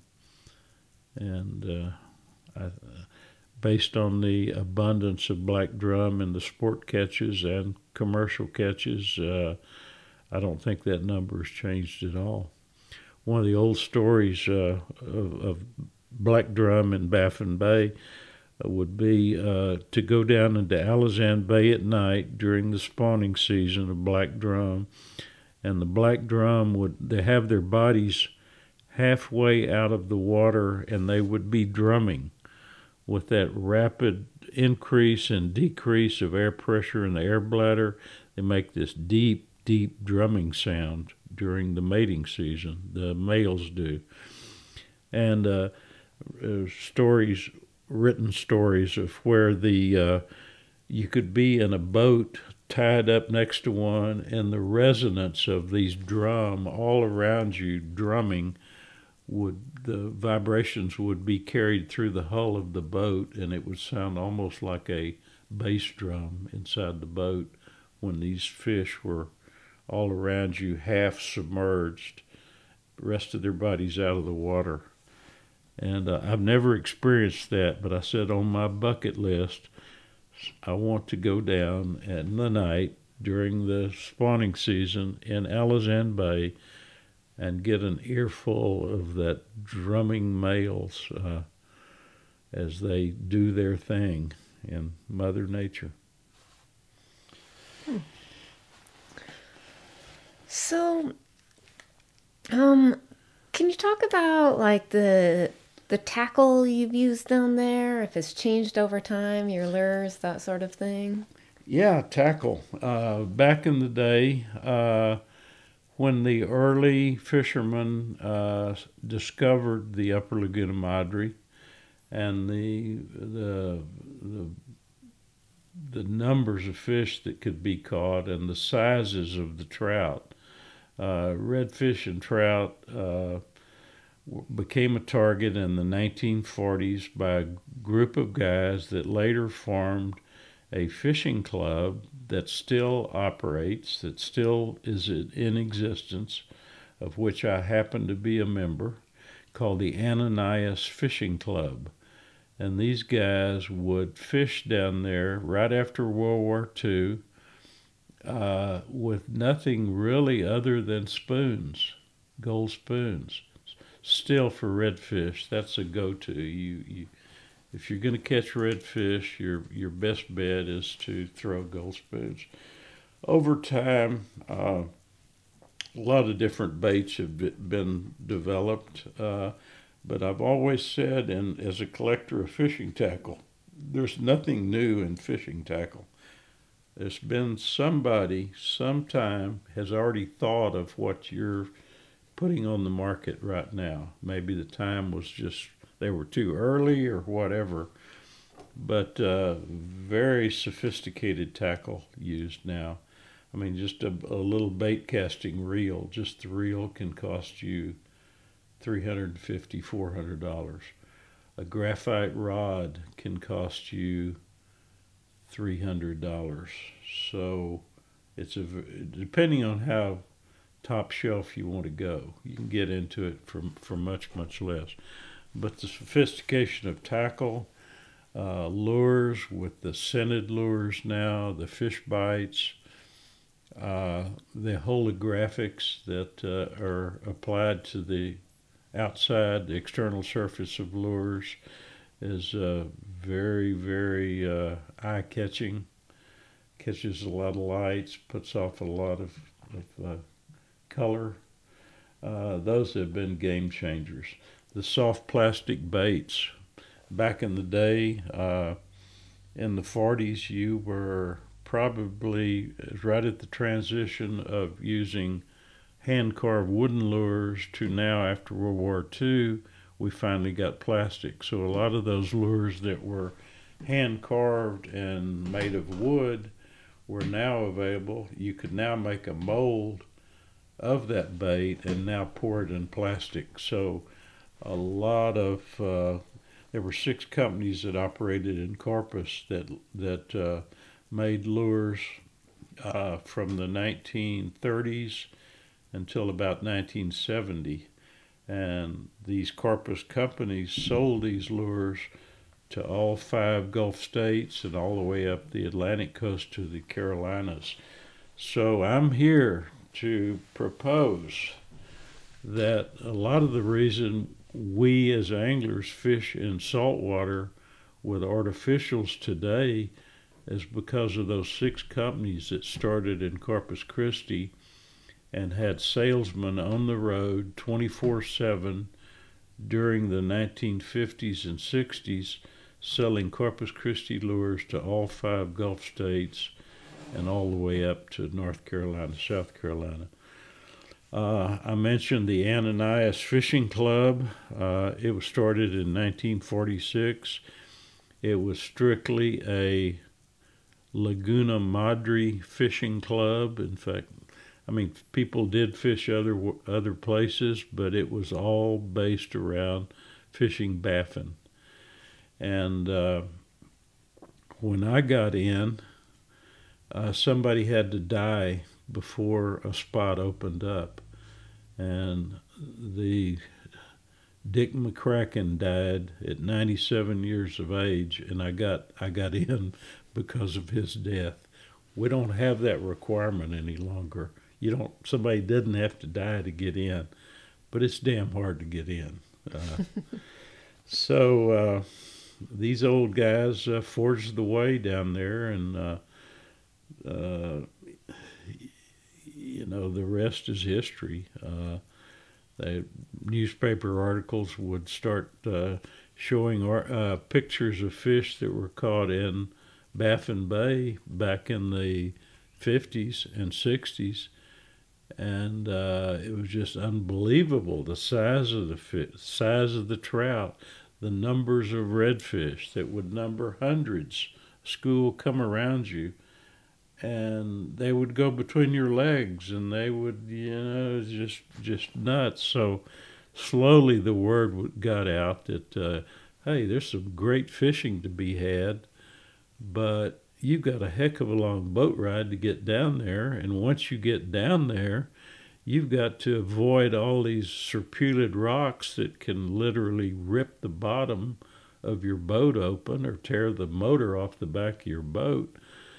And uh, I, based on the abundance of black drum in the sport catches and commercial catches, uh, I don't think that number has changed at all. One of the old stories uh, of, of black drum in Baffin Bay would be uh, to go down into Alizan Bay at night during the spawning season of black drum, and the black drum would they have their bodies halfway out of the water, and they would be drumming with that rapid increase and decrease of air pressure in the air bladder. They make this deep, deep drumming sound during the mating season. The males do. And uh, uh, stories, written stories of where the uh, you could be in a boat tied up next to one, and the resonance of these drum all around you drumming would the vibrations would be carried through the hull of the boat, and it would sound almost like a bass drum inside the boat when these fish were all around you, half submerged, the rest of their bodies out of the water. And uh, I've never experienced that, but I said on my bucket list, I want to go down in the night during the spawning season in Alizan Bay and get an earful of that drumming males uh, as they do their thing in Mother Nature. Hmm. So, um, can you talk about like the the tackle you've used down there? If it's changed over time, your lures, that sort of thing. Yeah, tackle. Uh, back in the day, uh, when the early fishermen uh, discovered the Upper Laguna Madre and the the the the numbers of fish that could be caught and the sizes of the trout, uh, redfish and trout uh, became a target in the nineteen forties by a group of guys that later formed a fishing club that still operates, that still is in existence, of which I happen to be a member, called the Ananias Fishing Club. And these guys would fish down there right after World War Two uh, with nothing really other than spoons, gold spoons. Still for redfish, that's a go-to. You, you If you're going to catch redfish, your your best bet is to throw gold spoons. Over time, uh, a lot of different baits have been developed, uh, but I've always said, and as a collector of fishing tackle, there's nothing new in fishing tackle. There's been somebody, sometime, has already thought of what you're putting on the market right now. Maybe the time was just they were too early or whatever, but uh, very sophisticated tackle used now. I mean, just a, a little bait casting reel, just the reel can cost you three hundred fifty dollars, four hundred dollars. A graphite rod can cost you three hundred dollars. So it's a, depending on how top shelf you want to go, you can get into it for, for much, much less. But the sophistication of tackle, uh, lures with the scented lures now, the fish bites, uh, the holographics that uh, are applied to the outside, the external surface of lures is uh, very, very uh, eye-catching. Catches a lot of lights, puts off a lot of, of uh, color. Uh, those have been game changers. The soft plastic baits. Back in the day, uh, in the forties, you were probably right at the transition of using hand-carved wooden lures to now, after World War Two, we finally got plastic. So a lot of those lures that were hand-carved and made of wood were now available. You could now make a mold of that bait and now pour it in plastic. So a lot of uh, there were six companies that operated in Corpus that that uh, made lures uh, from the nineteen thirties until about nineteen seventy, and these Corpus companies sold these lures to all five Gulf states and all the way up the Atlantic coast to the Carolinas. So I'm here to propose that a lot of the reason we as anglers fish in saltwater with artificials today is because of those six companies that started in Corpus Christi and had salesmen on the road twenty-four seven during the nineteen fifties and sixties, selling Corpus Christi lures to all five Gulf states and all the way up to North Carolina, South Carolina. Uh, I mentioned the Ananias Fishing Club. Uh, it was started in nineteen forty-six. It was strictly a Laguna Madre fishing club. In fact, I mean, people did fish other other places, but it was all based around fishing Baffin. And uh, when I got in, uh, somebody had to die before a spot opened up. And the Dick McCracken died at ninety-seven years of age, and I got I got in because of his death. We don't have that requirement any longer. You don't. Somebody doesn't have to die to get in, but it's damn hard to get in. Uh, so uh, these old guys uh, forged the way down there, and uh, uh, you know, the rest is history. Uh, the newspaper articles would start uh, showing uh, pictures of fish that were caught in Baffin Bay back in the fifties and sixties, and uh, it was just unbelievable, the size of the fish, size of the trout, the numbers of redfish that would number hundreds. School come around you, and they would go between your legs, and they would, you know, it was just just nuts. So slowly the word got out that, uh, hey, there's some great fishing to be had, but you've got a heck of a long boat ride to get down there, and once you get down there, you've got to avoid all these serpulid rocks that can literally rip the bottom of your boat open or tear the motor off the back of your boat.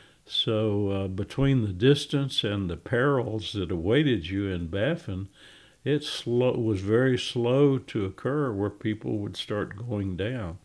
So uh, between the distance and the perils that awaited you in Baffin, it slow, was very slow to occur where people would start going down.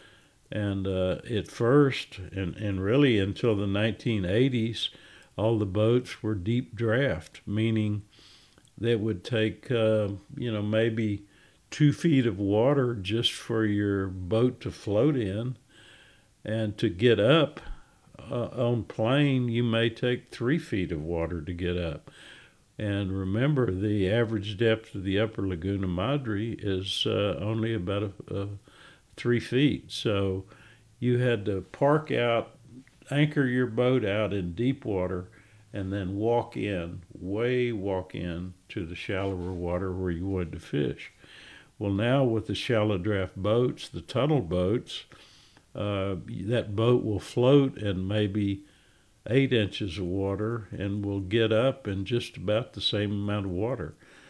And uh, at first, and, and really until the nineteen eighties, all the boats were deep draft, meaning they would take, uh, you know, maybe two feet of water just for your boat to float in, and to get up uh, on plane, you may take three feet of water to get up. And remember, the average depth of the upper Laguna Madre is uh, only about a, a three feet. So you had to park out, anchor your boat out in deep water, and then walk in, way walk in to the shallower water where you wanted to fish. Well, now with the shallow draft boats, the tunnel boats, uh, that boat will float in maybe eight inches of water and will get up in just about the same amount of water.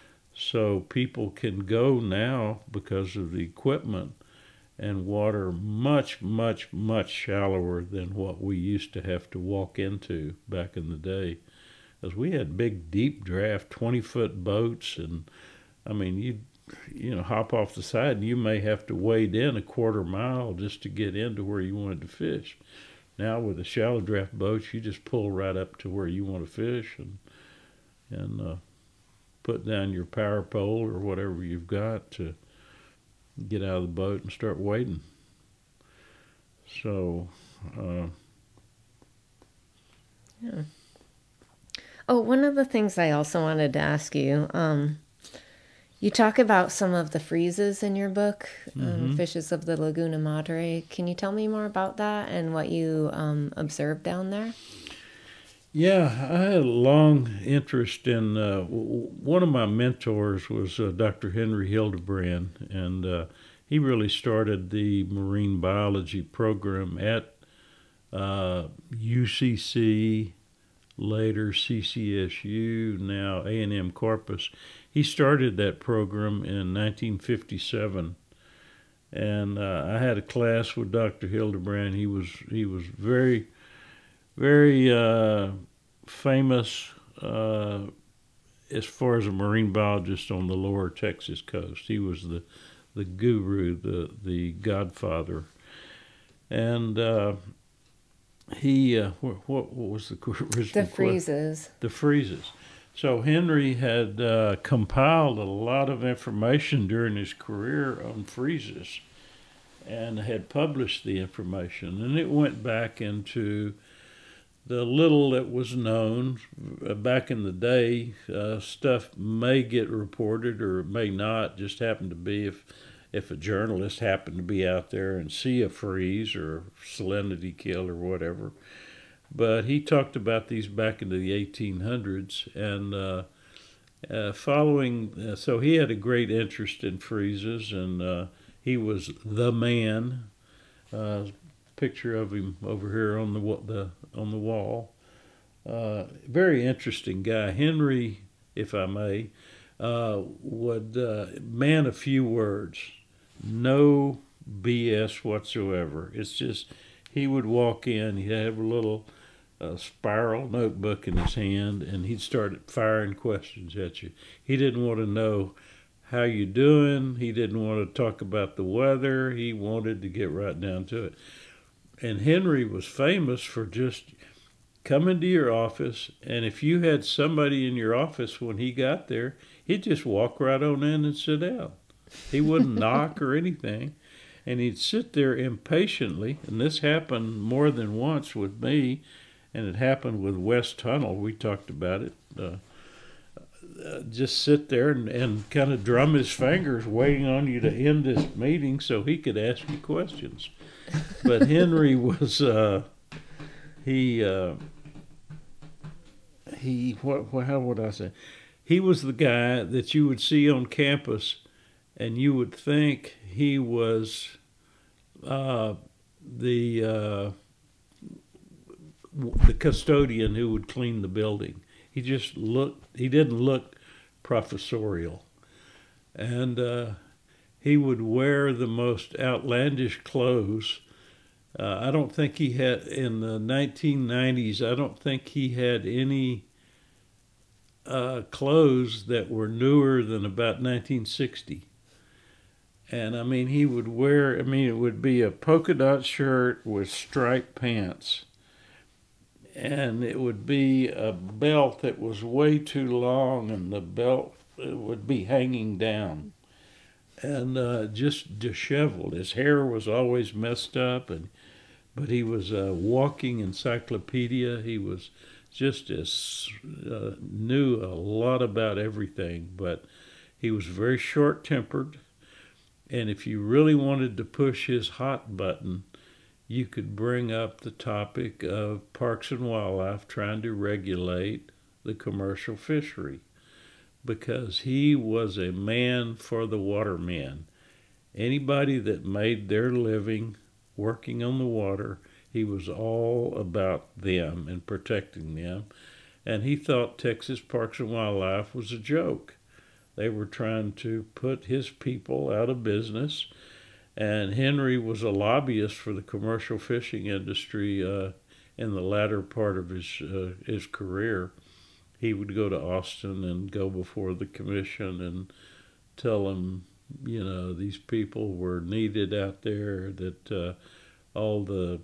So people can go now, because of the equipment, and water much, much, much shallower than what we used to have to walk into back in the day. Because we had big, deep draft, twenty-foot boats, and, I mean, you you know, hop off the side, and you may have to wade in a quarter mile just to get into where you wanted to fish. Now with the shallow draft boats, you just pull right up to where you want to fish, and and uh, put down your power pole or whatever you've got to get out of the boat and start wading. So, uh, yeah. Oh, one of the things I also wanted to ask you, um, you talk about some of the freezes in your book, mm-hmm. um, Fishes of the Laguna Madre. Can you tell me more about that and what you um, observed down there? Yeah, I had a long interest in, uh, w- one of my mentors was uh, Doctor Henry Hildebrand, and uh, he really started the marine biology program at uh, U C C, later C C S U, now A and M Corpus. He started that program in nineteen fifty-seven, and uh, I had a class with Doctor Hildebrand. He was he was very very uh, famous uh, as far as a marine biologist on the lower Texas coast. He was the the guru, the the godfather. and uh, he uh, what, what was the original The freezes. The freezes. So Henry had uh, compiled a lot of information during his career on freezes, and had published the information, and it went back into the little that was known back in the day. Uh, stuff may get reported or it may not. Just happen to be if if a journalist happened to be out there and see a freeze or salinity kill or whatever. But he talked about these back into the eighteen hundreds, and uh, uh, following, uh, so he had a great interest in freezes, and uh, he was the man. Uh, picture of him over here on the the on the wall. Uh, very interesting guy. Henry, if I may, uh, would uh, man a few words, no B S whatsoever. It's just he would walk in. He'd have a little uh, spiral notebook in his hand, and he'd start firing questions at you. He didn't want to know how you doing. He didn't want to talk about the weather. He wanted to get right down to it. And Henry was famous for just coming to your office, and if you had somebody in your office when he got there, he'd just walk right on in and sit down. He wouldn't knock or anything, and he'd sit there impatiently. And this happened more than once with me, and it happened with West Tunnel. We talked about it. Uh, uh, just sit there and, and kind of drum his fingers, waiting on you to end this meeting so he could ask you questions. But Henry was uh, he uh, he what, what how would I say? He was the guy that you would see on campus, and you would think he was uh, the uh, the custodian who would clean the building. He just looked. He didn't look professorial, and uh, he would wear the most outlandish clothes. Uh, I don't think he had, in the nineteen nineties, I don't think he had any uh, clothes that were newer than about nineteen sixty. And I mean, he would wear, I mean, it would be a polka dot shirt with striped pants. And it would be a belt that was way too long, and the belt would be hanging down. And uh, just disheveled. His hair was always messed up, and but he was a walking encyclopedia. He was just as uh, knew a lot about everything, but he was very short-tempered. And if you really wanted to push his hot button, you could bring up the topic of Parks and Wildlife trying to regulate the commercial fishery, because he was a man for the watermen. Anybody that made their living working on the water, he was all about them and protecting them. And he thought Texas Parks and Wildlife was a joke. They were trying to put his people out of business. And Henry was a lobbyist for the commercial fishing industry uh, in the latter part of his uh, his career. He would go to Austin and go before the commission and tell them, you know, these people were needed out there, that uh, all the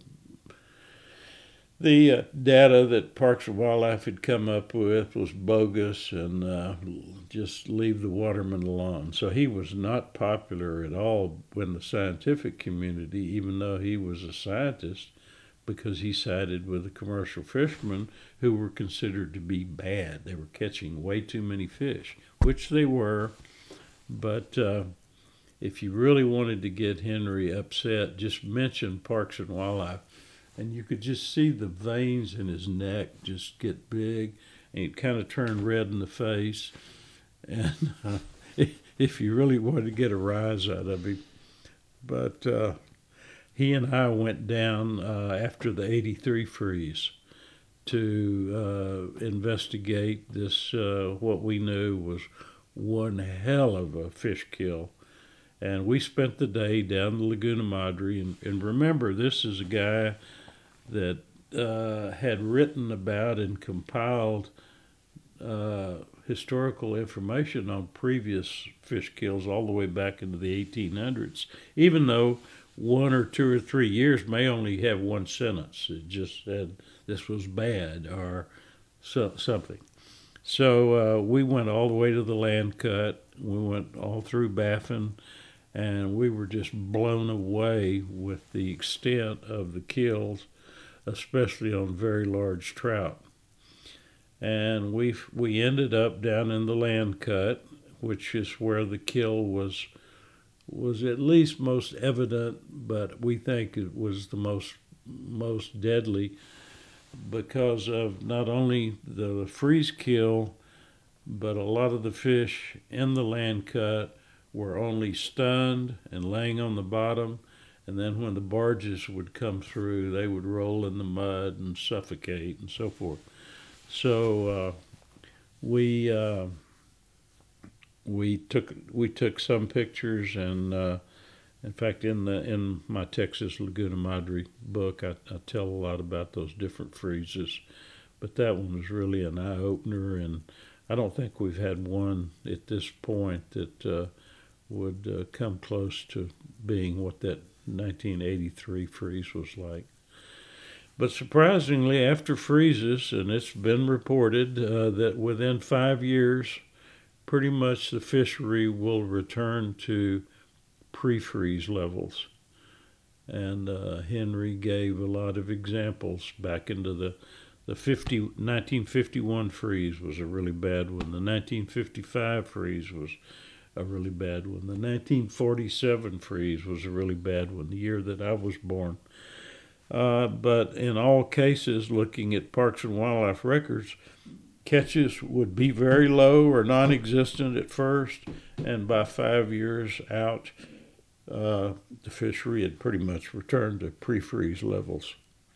the uh, data that Parks and Wildlife had come up with was bogus, and uh, just leave the watermen alone. So he was not popular at all in the scientific community, even though he was a scientist, because he sided with the commercial fishermen who were considered to be bad. They were catching way too many fish, which they were. But uh, if you really wanted to get Henry upset, just mention Parks and Wildlife. And you could just see the veins in his neck just get big, and he'd kind of turn red in the face. And uh, if you really wanted to get a rise out of him. But uh, he and I went down uh, after the eighty-three freeze to uh, investigate this, uh, what we knew was one hell of a fish kill. And we spent the day down the Laguna Madre. And, and remember, this is a guy that uh, had written about and compiled uh, historical information on previous fish kills all the way back into the eighteen hundreds, even though one or two or three years may only have one sentence. It just said this was bad or so, something. So uh, we went all the way to the land cut. We went all through Baffin, and we were just blown away with the extent of the kills, especially on very large trout. And we we ended up down in the land cut, which is where the kill was was at least most evident, but we think it was the most most deadly because of not only the freeze kill, but a lot of the fish in the land cut were only stunned and laying on the bottom, and then when the barges would come through, they would roll in the mud and suffocate and so forth. So uh, we uh, we took we took some pictures, and uh, in fact, in the in my Texas Laguna Madre book, I, I tell a lot about those different freezes. But that one was really an eye opener, and I don't think we've had one at this point that uh, would uh, come close to being what that nineteen eighty-three freeze was like. But surprisingly, after freezes, and it's been reported uh, that within five years, pretty much the fishery will return to pre-freeze levels. And uh, Henry gave a lot of examples back into the the fifty, nineteen fifty-one freeze was a really bad one. The nineteen fifty-five freeze was a really bad one. The nineteen forty-seven freeze was a really bad one, the year that I was born. Uh, but in all cases, looking at Parks and Wildlife records, catches would be very low or non-existent at first, and by five years out, uh, the fishery had pretty much returned to pre-freeze levels.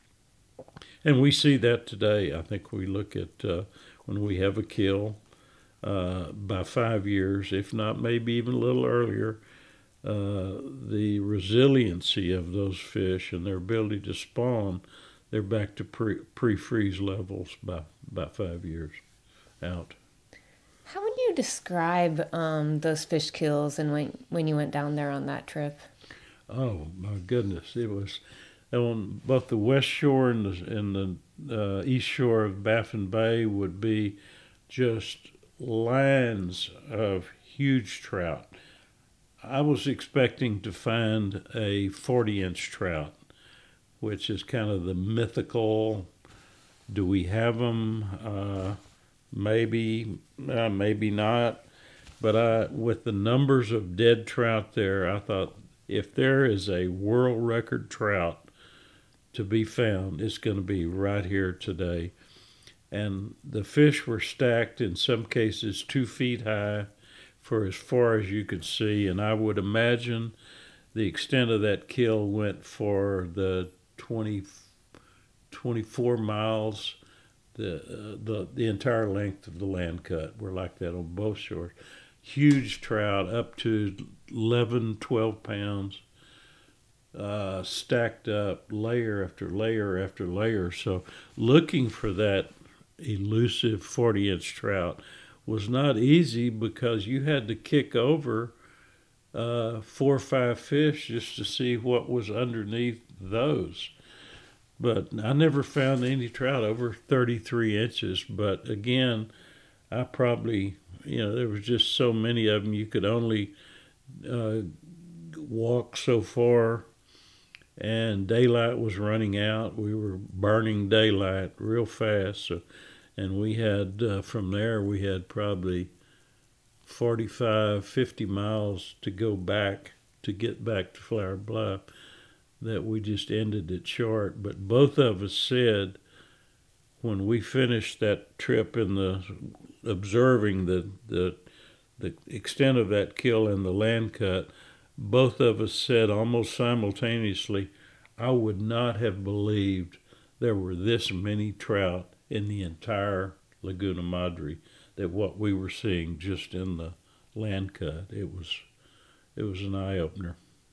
And we see that today. I think we look at uh, when we have a kill, uh, by five years, if not maybe even a little earlier, uh, the resiliency of those fish and their ability to spawn, they're back to pre, pre-freeze levels by, by five years out. How would you describe um, those fish kills and when, when you went down there on that trip? Oh, my goodness. It was on both the west shore and the, and the uh, east shore of Baffin Bay would be just lines of huge trout. I was expecting to find a forty-inch trout, which is kind of the mythical, do we have them? Uh, maybe, uh, maybe not. But I, with the numbers of dead trout there, I thought if there is a world record trout to be found, it's going to be right here today. And the fish were stacked, in some cases, two feet high for as far as you could see. And I would imagine the extent of that kill went for the twenty, twenty-four miles, the, uh, the, the entire length of the land cut. We're like that on both shores. Huge trout, up to eleven, twelve pounds, uh, stacked up layer after layer after layer. So looking for that elusive forty-inch trout was not easy because you had to kick over uh, four or five fish just to see what was underneath those. But I never found any trout over thirty-three inches. But again, I probably, you know, there was just so many of them. You could only uh, walk so far, and daylight was running out. We were burning daylight real fast. So, and we had, uh, from there, we had probably forty-five, fifty miles to go back to get back to Flower Bluff, that we just ended it short. But both of us said when we finished that trip in the observing the the the extent of that kill in the land cut, both of us said almost simultaneously, I would not have believed there were this many trout in the entire Laguna Madre, that what we were seeing just in the land cut. It was it was an eye-opener.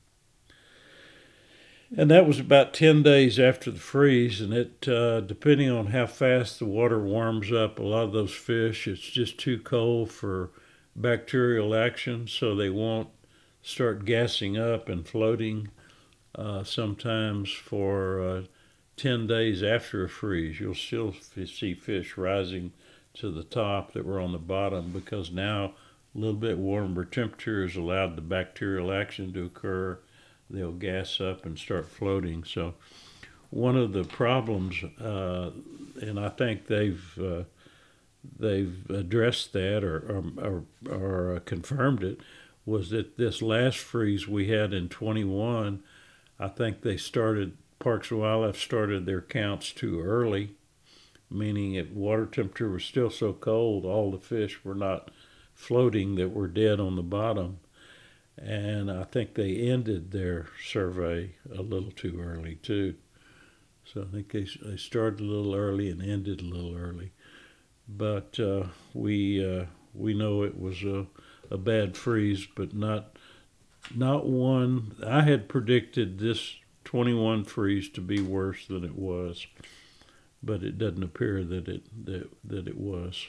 And that was about ten days after the freeze, and it, uh, depending on how fast the water warms up, a lot of those fish, it's just too cold for bacterial action, so they won't start gassing up and floating uh, sometimes for uh, ten days after a freeze, you'll still f- see fish rising to the top that were on the bottom, because now a little bit warmer temperature has allowed the bacterial action to occur. They'll gas up and start floating. So one of the problems, uh, and I think they've uh, they've addressed that, or or, or, or uh, confirmed it, was that this last freeze we had in twenty-one, I think they started, Parks and Wildlife started their counts too early, meaning if water temperature was still so cold, all the fish were not floating that were dead on the bottom. And I think they ended their survey a little too early too. So I think they, they started a little early and ended a little early. But uh, we uh, we know it was a, a bad freeze, but not not one. I had predicted this twenty-one freeze to be worse than it was, but it doesn't appear that it that, that it was.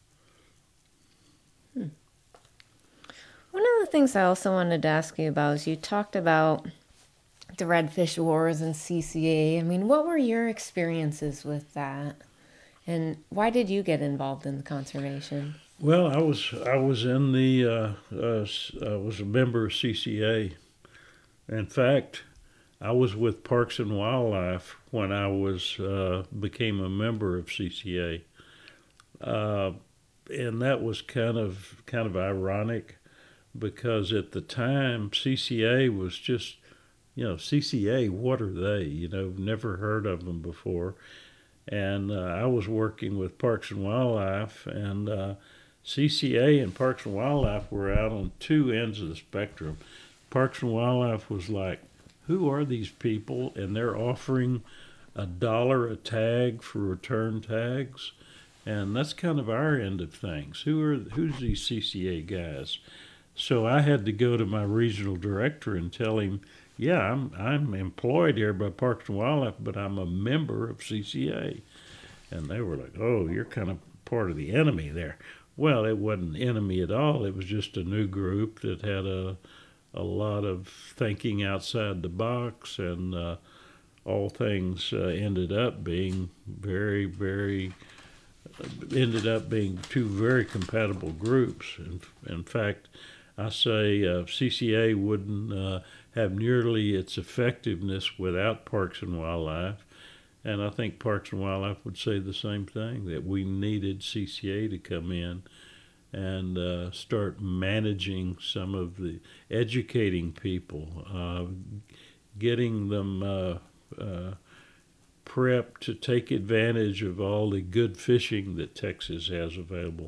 Hmm. One of the things I also wanted to ask you about is you talked about the Redfish Wars and C C A. I mean, what were your experiences with that? And why did you get involved in the conservation? Well, I was I was in the uh, uh, I was a member of C C A. In fact, I was with Parks and Wildlife when I was uh, became a member of C C A, uh, and that was kind of kind of ironic, because at the time C C A was just, you know, C C A, what are they? You know, never heard of them before. And uh, I was working with Parks and Wildlife, and uh, C C A and Parks and Wildlife were out on two ends of the spectrum. Parks and Wildlife was like, who are these people? And they're offering a dollar a tag for return tags. And that's kind of our end of things. Who are who's these C C A guys? So I had to go to my regional director and tell him, yeah, I'm I'm employed here by Parks and Wildlife, but I'm a member of C C A. And they were like, oh, you're kind of part of the enemy there. Well, it wasn't enemy at all. It was just a new group that had a a lot of thinking outside the box, and uh, all things uh, ended up being very, very ended up being two very compatible groups. In, in fact, I say uh, C C A wouldn't uh, have nearly its effectiveness without Parks and Wildlife. And I think Parks and Wildlife would say the same thing, that we needed C C A to come in and uh, start managing some of the, educating people, uh, getting them uh, uh, prepped to take advantage of all the good fishing that Texas has available.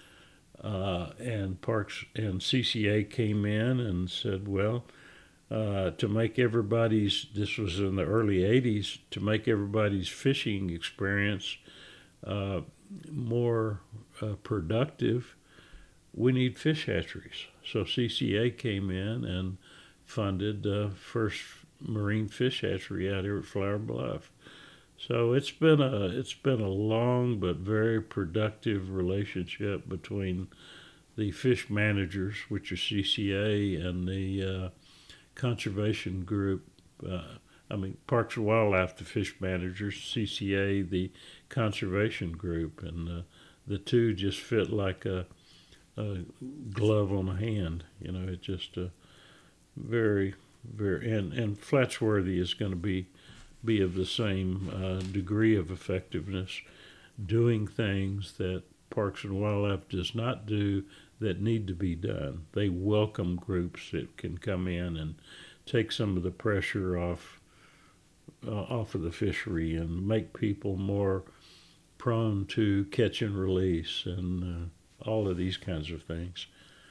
Uh, and Parks and C C A came in and said, well, uh, to make everybody's, this was in the early eighties, to make everybody's fishing experience uh, more uh, productive, we need fish hatcheries. So C C A came in and funded the first marine fish hatchery out here at Flower Bluff. So it's been a it's been a long but very productive relationship between the fish managers, which are C C A, and the uh, conservation group. Uh, I mean, Parks and Wildlife, the fish managers, C C A, the conservation group, and uh, the two just fit like a, a glove on a hand. You know, it's just a very, very, and and Flatsworthy is going to be be of the same uh, degree of effectiveness, doing things that Parks and Wildlife does not do that need to be done. They welcome groups that can come in and take some of the pressure off uh, off of the fishery and make people more prone to catch and release, and uh, all of these kinds of things.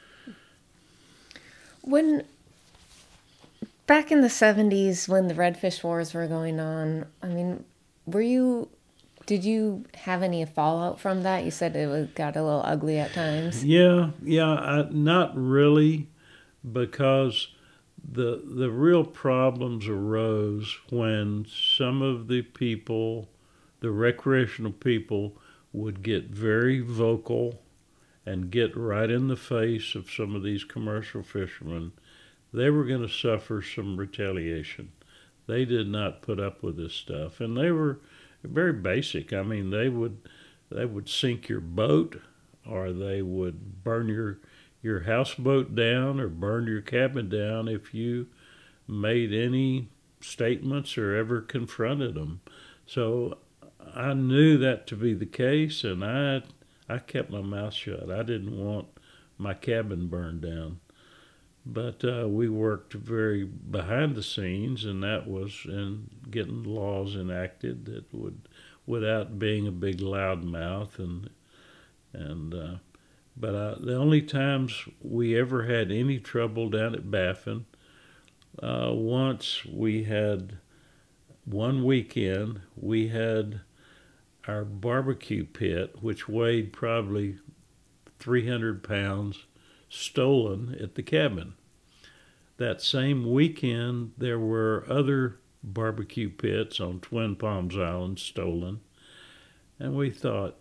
When back in the seventies, when the Redfish Wars were going on, I mean, were you, did you have any fallout from that? You said it was, got a little ugly at times. Yeah, yeah, I, not really, because the the real problems arose when some of the people, the recreational people, would get very vocal and get right in the face of some of these commercial fishermen. They were going to suffer some retaliation. They did not put up with this stuff, and they were very basic. I mean, they would they would sink your boat, or they would burn your your houseboat down, or burn your cabin down if you made any statements or ever confronted them. So I knew that to be the case, and I I kept my mouth shut. I didn't want my cabin burned down. But uh, we worked very behind the scenes, and that was in getting laws enacted that would, without being a big loudmouth, and and uh, but uh, the only times we ever had any trouble down at Baffin, uh, once we had one weekend we had our barbecue pit, which weighed probably three hundred pounds, stolen at the cabin. That same weekend, there were other barbecue pits on Twin Palms Island stolen. And we thought,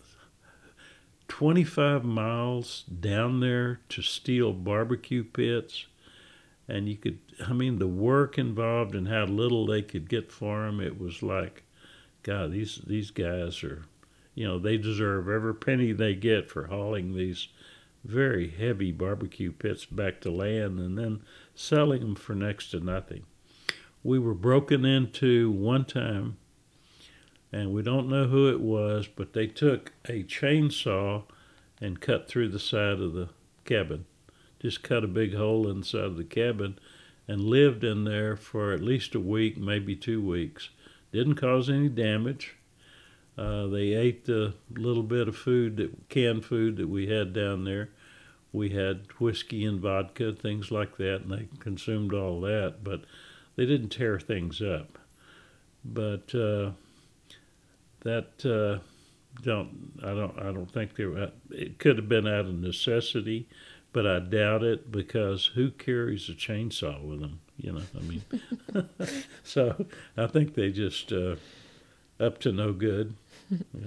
twenty-five miles down there to steal barbecue pits? And you could, I mean, the work involved and how little they could get for them, it was like, God, these, these guys are, you know, they deserve every penny they get for hauling these very heavy barbecue pits back to land and then selling them for next to nothing. We were broken into one time, and we don't know who it was, but they took a chainsaw and cut through the side of the cabin. Just cut a big hole in the side of the cabin and lived in there for at least a week, maybe two weeks. Didn't cause any damage. Uh, they ate the little bit of food, that, canned food that we had down there. We had whiskey and vodka, things like that, and they consumed all that, but they didn't tear things up. But uh, that uh, don't I don't I don't think they were. It could have been out of necessity, but I doubt it, because who carries a chainsaw with them? You know, I mean, so I think they just uh, up to no good. Yeah.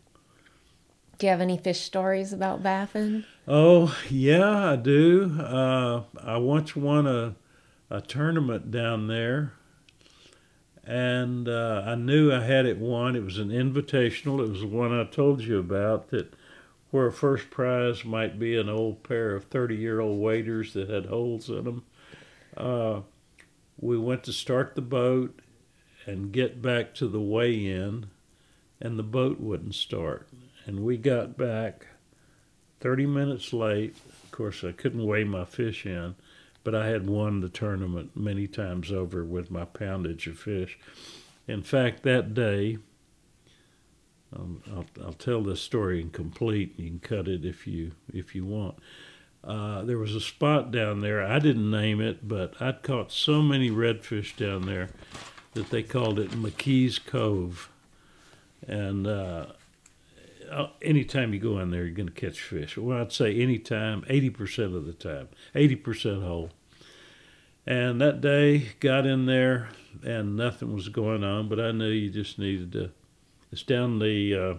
Do you have any fish stories about Baffin? Oh, yeah, I do. Uh, I once won a, a tournament down there, and uh, I knew I had it won. It was an invitational. It was the one I told you about, that where first prize might be an old pair of thirty-year-old waders that had holes in them. Uh, we went to start the boat and get back to the weigh-in, and the boat wouldn't start. And we got back thirty minutes late. Of course, I couldn't weigh my fish in, but I had won the tournament many times over with my poundage of fish. In fact, that day, um, I'll, I'll tell this story incomplete. You can cut it if you if you want. Uh, there was a spot down there. I didn't name it, but I'd caught so many redfish down there that they called it McKee's Cove. And uh, anytime you go in there, you're going to catch fish. Well, I'd say anytime, eighty percent of the time, eighty percent whole. And that day, got in there, and nothing was going on, but I knew you just needed to. It's down the, uh,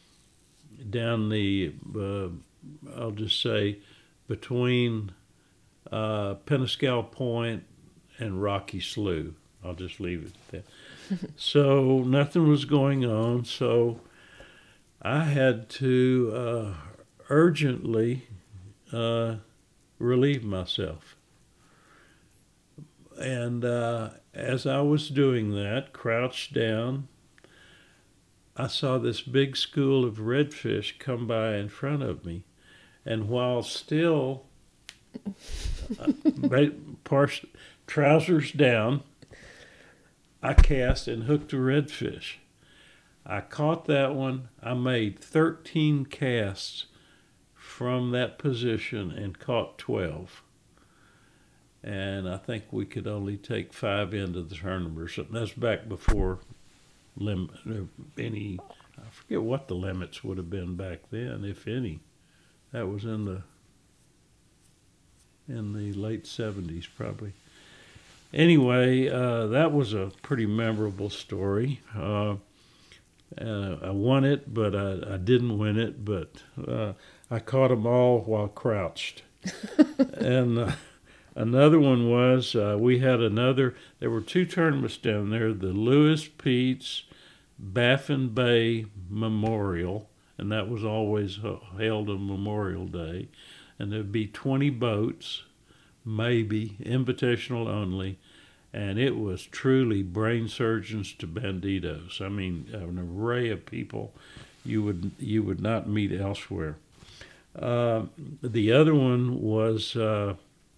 down the, uh, I'll just say, between uh, Penascal Point and Rocky Slough. I'll just leave it at that. So nothing was going on, so I had to uh, urgently uh, relieve myself. And uh, as I was doing that, crouched down, I saw this big school of redfish come by in front of me. And while still uh, pars- trousers down, I cast and hooked a redfish. I caught that one. I made thirteen casts from that position and caught twelve. And I think we could only take five into the tournament or something. That's back before lim- any, I forget what the limits would have been back then, if any. That was in the in the late seventies, probably. Anyway, uh, that was a pretty memorable story. Uh, uh, I won it, but I, I didn't win it. But uh, I caught them all while crouched, and uh, Another one was uh, we had another. There were two tournaments down there: the Lewis Peets Baffin Bay Memorial, and that was always held on Memorial Day, and there'd be twenty boats, maybe invitational only, and it was truly brain surgeons to banditos. I mean, an array of people you would you would not meet elsewhere. Uh, the other one was. Uh,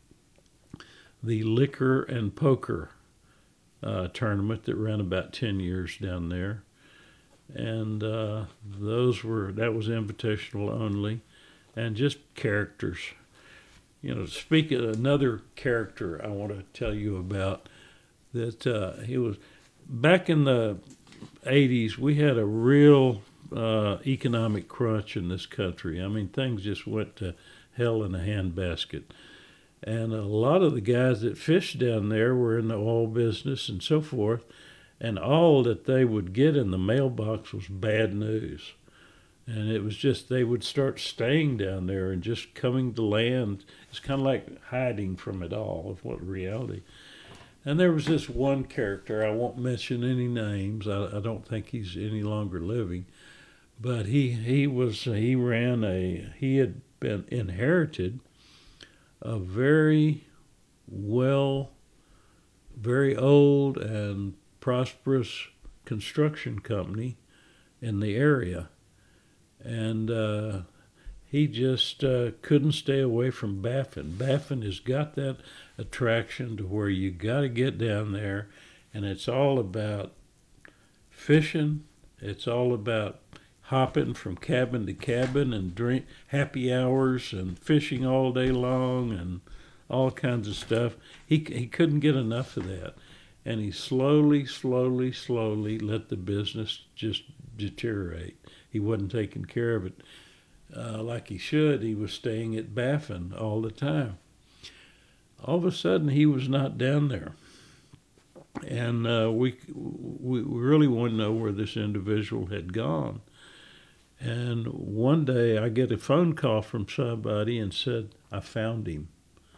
the Liquor and Poker uh, tournament that ran about ten years down there. And uh, those were, that was invitational only, and just characters. You know, speak of another character I want to tell you about, that uh, he was, back in the eighties, we had a real uh, economic crunch in this country. I mean, things just went to hell in a handbasket. And a lot of the guys that fished down there were in the oil business and so forth, and all that they would get in the mailbox was bad news. And it was just, they would start staying down there and just coming to land. It's kind of like hiding from it all, of what reality. And there was this one character, I won't mention any names, I, I don't think he's any longer living, but he, he was, he ran a, he had been inherited a very well, very old and prosperous construction company in the area. And uh, he just uh, couldn't stay away from Baffin. Baffin has got that attraction to where you got to get down there, and it's all about fishing. It's all about hopping from cabin to cabin and drink happy hours and fishing all day long and all kinds of stuff. He he couldn't get enough of that, and he slowly, slowly, slowly let the business just deteriorate. He wasn't taking care of it uh, like he should. He was staying at Baffin all the time. All of a sudden, he was not down there, and uh, we we really wanted to know where this individual had gone. And one day I get a phone call from somebody and said, I found him.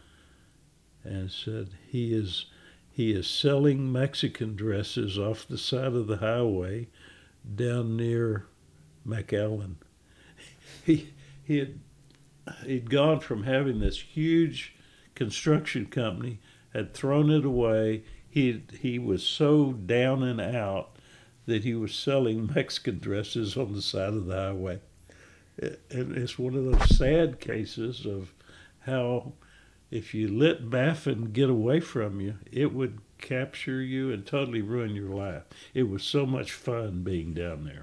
And said, he is he is selling Mexican dresses off the side of the highway down near McAllen. He, he had, he'd gone from having this huge construction company, had thrown it away. He, he was so down and out that he was selling Mexican dresses on the side of the highway. And it's one of those sad cases of how if you let Baffin get away from you, it would capture you and totally ruin your life. It was so much fun being down there.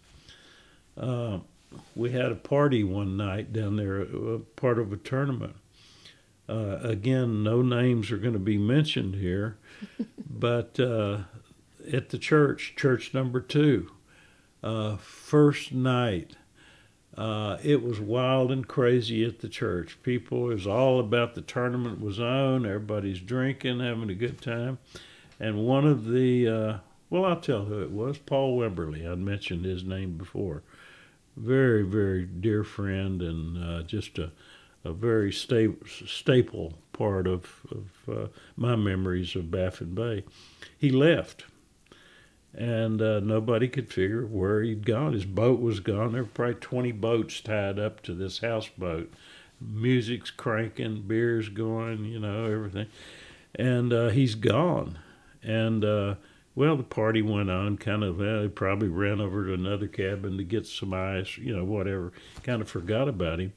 Uh, we had a party one night down there, uh, part of a tournament. Uh, again, no names are going to be mentioned here, but uh, at the church, church number two, uh, first night, uh, it was wild and crazy at the church. People, it was all about the tournament was on. Everybody's drinking, having a good time. And one of the, uh, well, I'll tell who it was, Paul Wimberly. I'd mentioned his name before. Very, very dear friend, and uh, just a, a very sta- staple part of, of uh, my memories of Baffin Bay. He left. And uh, nobody could figure where he'd gone. His boat was gone. There were probably twenty boats tied up to this houseboat. Music's cranking, beer's going, you know, everything. And uh, he's gone. And, uh, well, the party went on, kind of, well, he probably ran over to another cabin to get some ice, you know, whatever. Kind of forgot about him.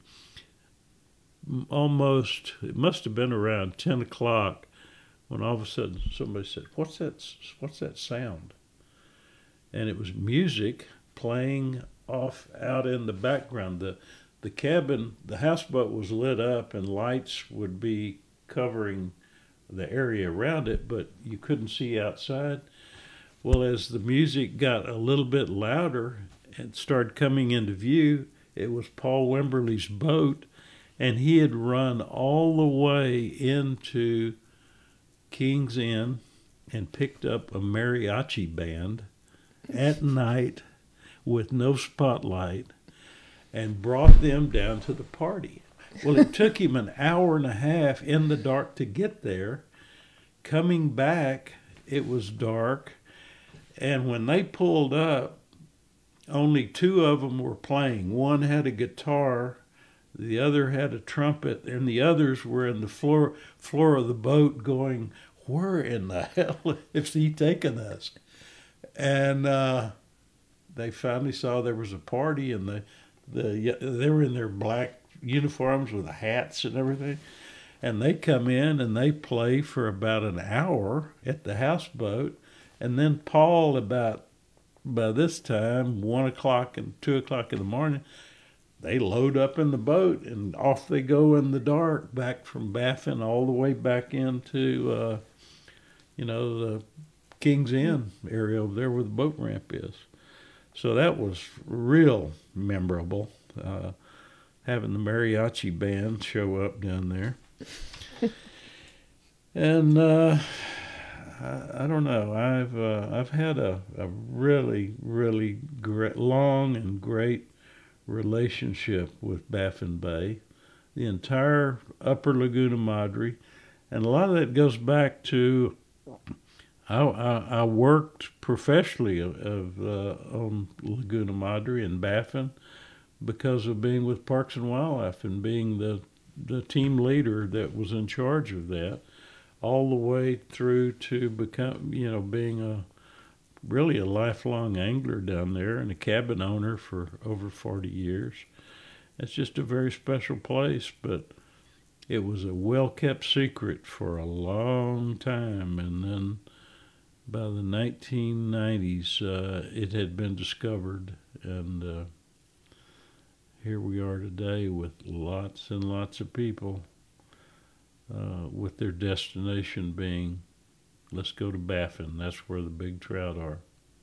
Almost, it must have been around ten o'clock when all of a sudden somebody said, what's that, what's that sound? And it was music playing off out in the background. The the cabin, the houseboat was lit up and lights would be covering the area around it, but you couldn't see outside. Well, as the music got a little bit louder and started coming into view, it was Paul Wimberly's boat, and he had run all the way into King's Inn and picked up a mariachi band at night with no spotlight and brought them down to the party. Well, it took him an hour and a half in the dark to get there. Coming back, it was dark. And when they pulled up, only two of them were playing. One had a guitar, the other had a trumpet, and the others were in the floor floor of the boat going, where in the hell is he taking us? And uh, they finally saw there was a party, and the, the they were in their black uniforms with the hats and everything. And they come in and they play for about an hour at the houseboat. And then Paul, about by this time, one o'clock and two o'clock in the morning, they load up in the boat and off they go in the dark back from Baffin all the way back into, uh, you know, the King's Inn area over there where the boat ramp is. So that was real memorable, uh, having the mariachi band show up down there. And uh, I, I don't know. I've uh, I've had a, a really really great, long and great relationship with Baffin Bay, the entire Upper Laguna Madre, and a lot of that goes back to I, I, I worked professionally of, of uh, on Laguna Madre and Baffin because of being with Parks and Wildlife and being the the team leader that was in charge of that, all the way through to become, you know, being a really a lifelong angler down there and a cabin owner for over forty years. It's just a very special place, but it was a well-kept secret for a long time. And then by the nineteen nineties, uh, it had been discovered, and uh, here we are today with lots and lots of people uh, with their destination being, let's go to Baffin. That's where the big trout are.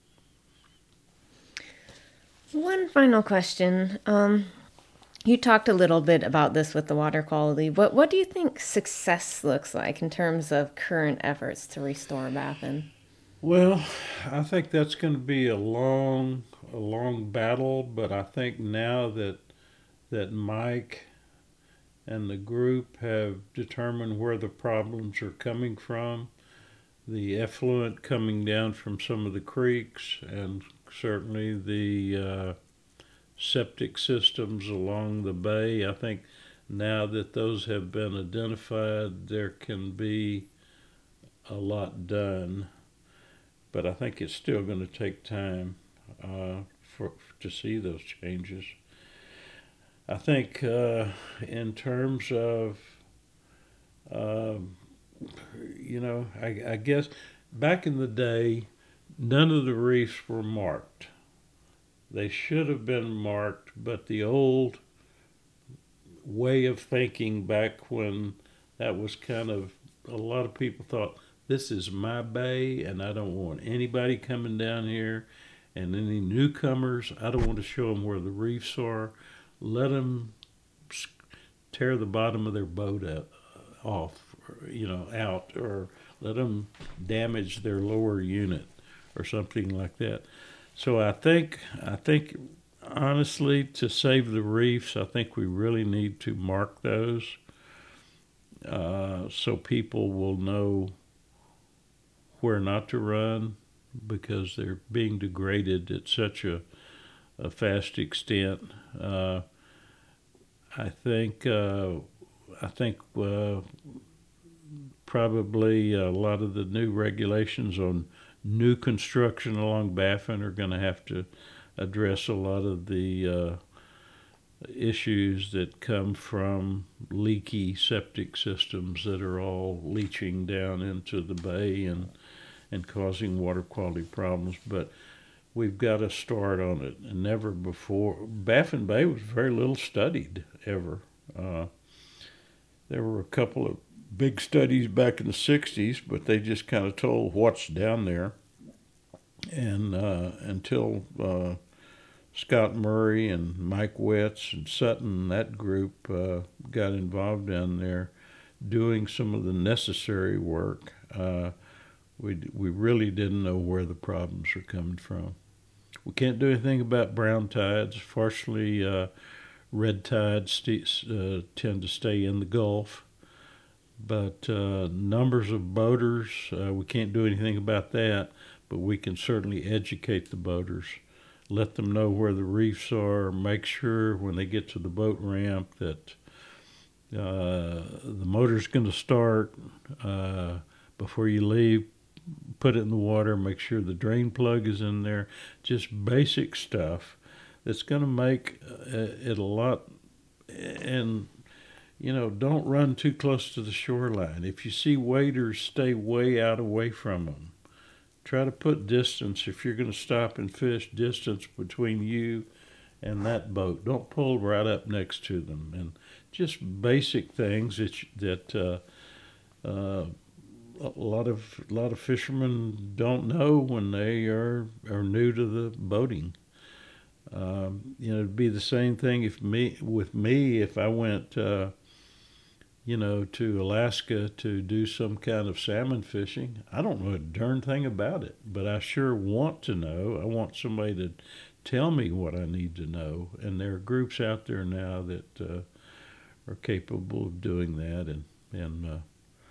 One final question. Um, you talked a little bit about this with the water quality. What what do you think success looks like in terms of current efforts to restore Baffin? Well, I think that's going to be a long, a long battle. But I think now that that Mike and the group have determined where the problems are coming from, the effluent coming down from some of the creeks, and certainly the uh, septic systems along the bay. I think now that those have been identified, there can be a lot done. But I think it's still going to take time uh, for to see those changes. I think uh, in terms of, uh, you know, I, I guess back in the day, none of the reefs were marked. They should have been marked, but the old way of thinking back when that was kind of, a lot of people thought, this is my bay and I don't want anybody coming down here, and any newcomers, I don't want to show them where the reefs are. Let them tear the bottom of their boat out, off, you know, out, or let them damage their lower unit or something like that. So I think, I think honestly, to save the reefs, I think we really need to mark those uh, so people will know where not to run, because they're being degraded at such a a fast extent. Uh, I think uh, I think uh, probably a lot of the new regulations on new construction along Baffin are going to have to address a lot of the uh, issues that come from leaky septic systems that are all leaching down into the bay and and causing water quality problems. But we've got to start on it. And never before, Baffin Bay was very little studied ever. Uh, there were a couple of big studies back in the sixties, but they just kind of told what's down there. And uh, until uh, Scott Murray and Mike Wetz and Sutton, that group uh, got involved down there doing some of the necessary work, uh, we we really didn't know where the problems were coming from. We can't do anything about brown tides. Fortunately, uh, red tides st- uh, tend to stay in the Gulf. But uh, numbers of boaters, uh, we can't do anything about that, but we can certainly educate the boaters, let them know where the reefs are, make sure when they get to the boat ramp that uh, the motor's going to start. Uh, before you leave, put it in the water, make sure the drain plug is in there. Just basic stuff that's going to make uh, it a lot. And, you know, don't run too close to the shoreline. If you see waders, stay way out away from them. Try to put distance, if you're going to stop and fish, distance between you and that boat. Don't pull right up next to them. And just basic things that, that uh, uh, a lot of a lot of fishermen don't know when they are are new to the boating. Um, you know, it'd be the same thing if me with me if I went, uh, you know, to Alaska to do some kind of salmon fishing. I don't know a darn thing about it, but I sure want to know. I want somebody to tell me what I need to know, and there are groups out there now that uh, are capable of doing that, and and. Uh,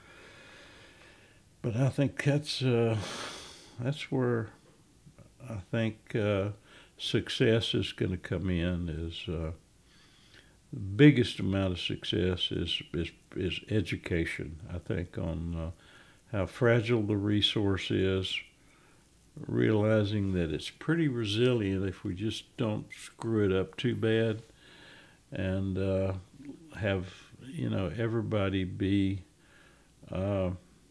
But I think that's uh, that's where I think uh, success is going to come in. Is uh, the biggest amount of success is is is education. I think on uh, how fragile the resource is, realizing that it's pretty resilient if we just don't screw it up too bad, and uh, have you know everybody be. Uh,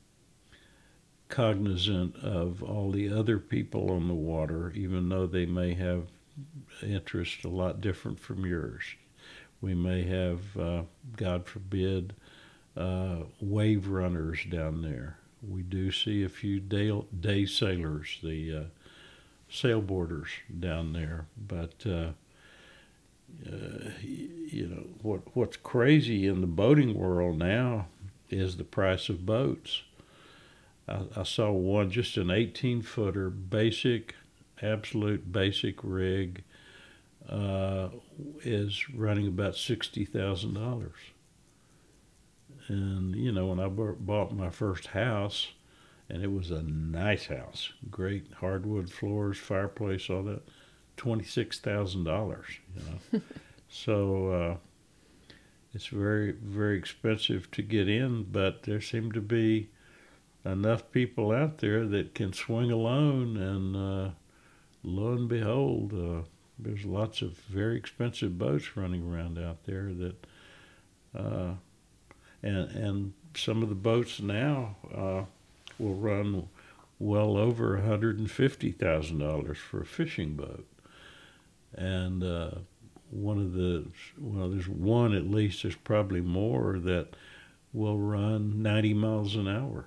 cognizant of all the other people on the water, even though they may have interests a lot different from yours. We may have, uh, God forbid, uh, wave runners down there. We do see a few day, day sailors, the uh, sailboarders down there. But uh, uh, you know what? What's crazy in the boating world now is the price of boats. I, I saw one, just an eighteen footer, basic, absolute basic rig, uh, is running about sixty thousand dollars. And, you know, when I bought my first house, and it was a nice house, great hardwood floors, fireplace, all that, twenty-six thousand dollars, you know. So uh, it's very, very expensive to get in, but there seem to be enough people out there that can swing alone, and uh, lo and behold, uh, there's lots of very expensive boats running around out there that, uh, and and some of the boats now uh, will run well over one hundred fifty thousand dollars for a fishing boat, and uh, one of the well, there's one at least, there's probably more that will run ninety miles an hour.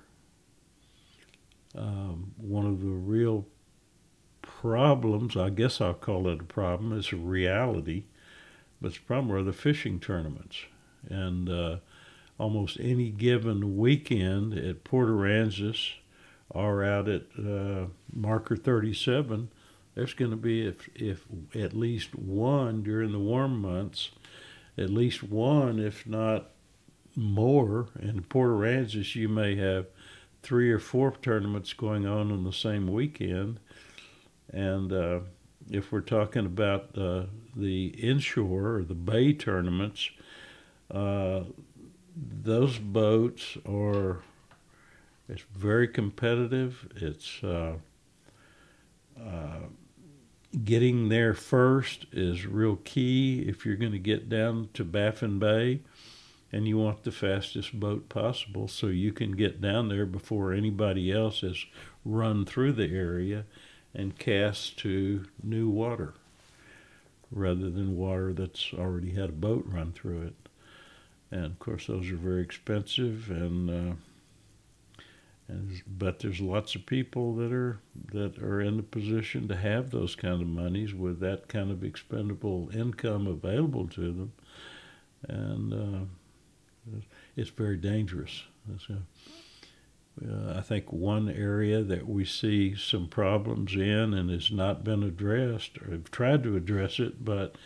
Um, one of the real problems, I guess I'll call it a problem, it's a reality, but the problem are the fishing tournaments. And uh, almost any given weekend at Port Aransas or out at uh, Marker thirty-seven, there's going to be, if, if at least one during the warm months, at least one, if not more. In Port Aransas, you may have three or four tournaments going on on the same weekend. And uh, if we're talking about uh, the inshore or the bay tournaments, uh, those boats are, it's very competitive. It's uh, uh, getting there first is real key if you're going to get down to Baffin Bay, and you want the fastest boat possible so you can get down there before anybody else has run through the area and cast to new water rather than water that's already had a boat run through it. And of course those are very expensive, and uh, and but there's lots of people that are that are in the position to have those kind of monies with that kind of expendable income available to them, and uh, it's very dangerous. So, uh, I think one area that we see some problems in and has not been addressed, or have tried to address it, but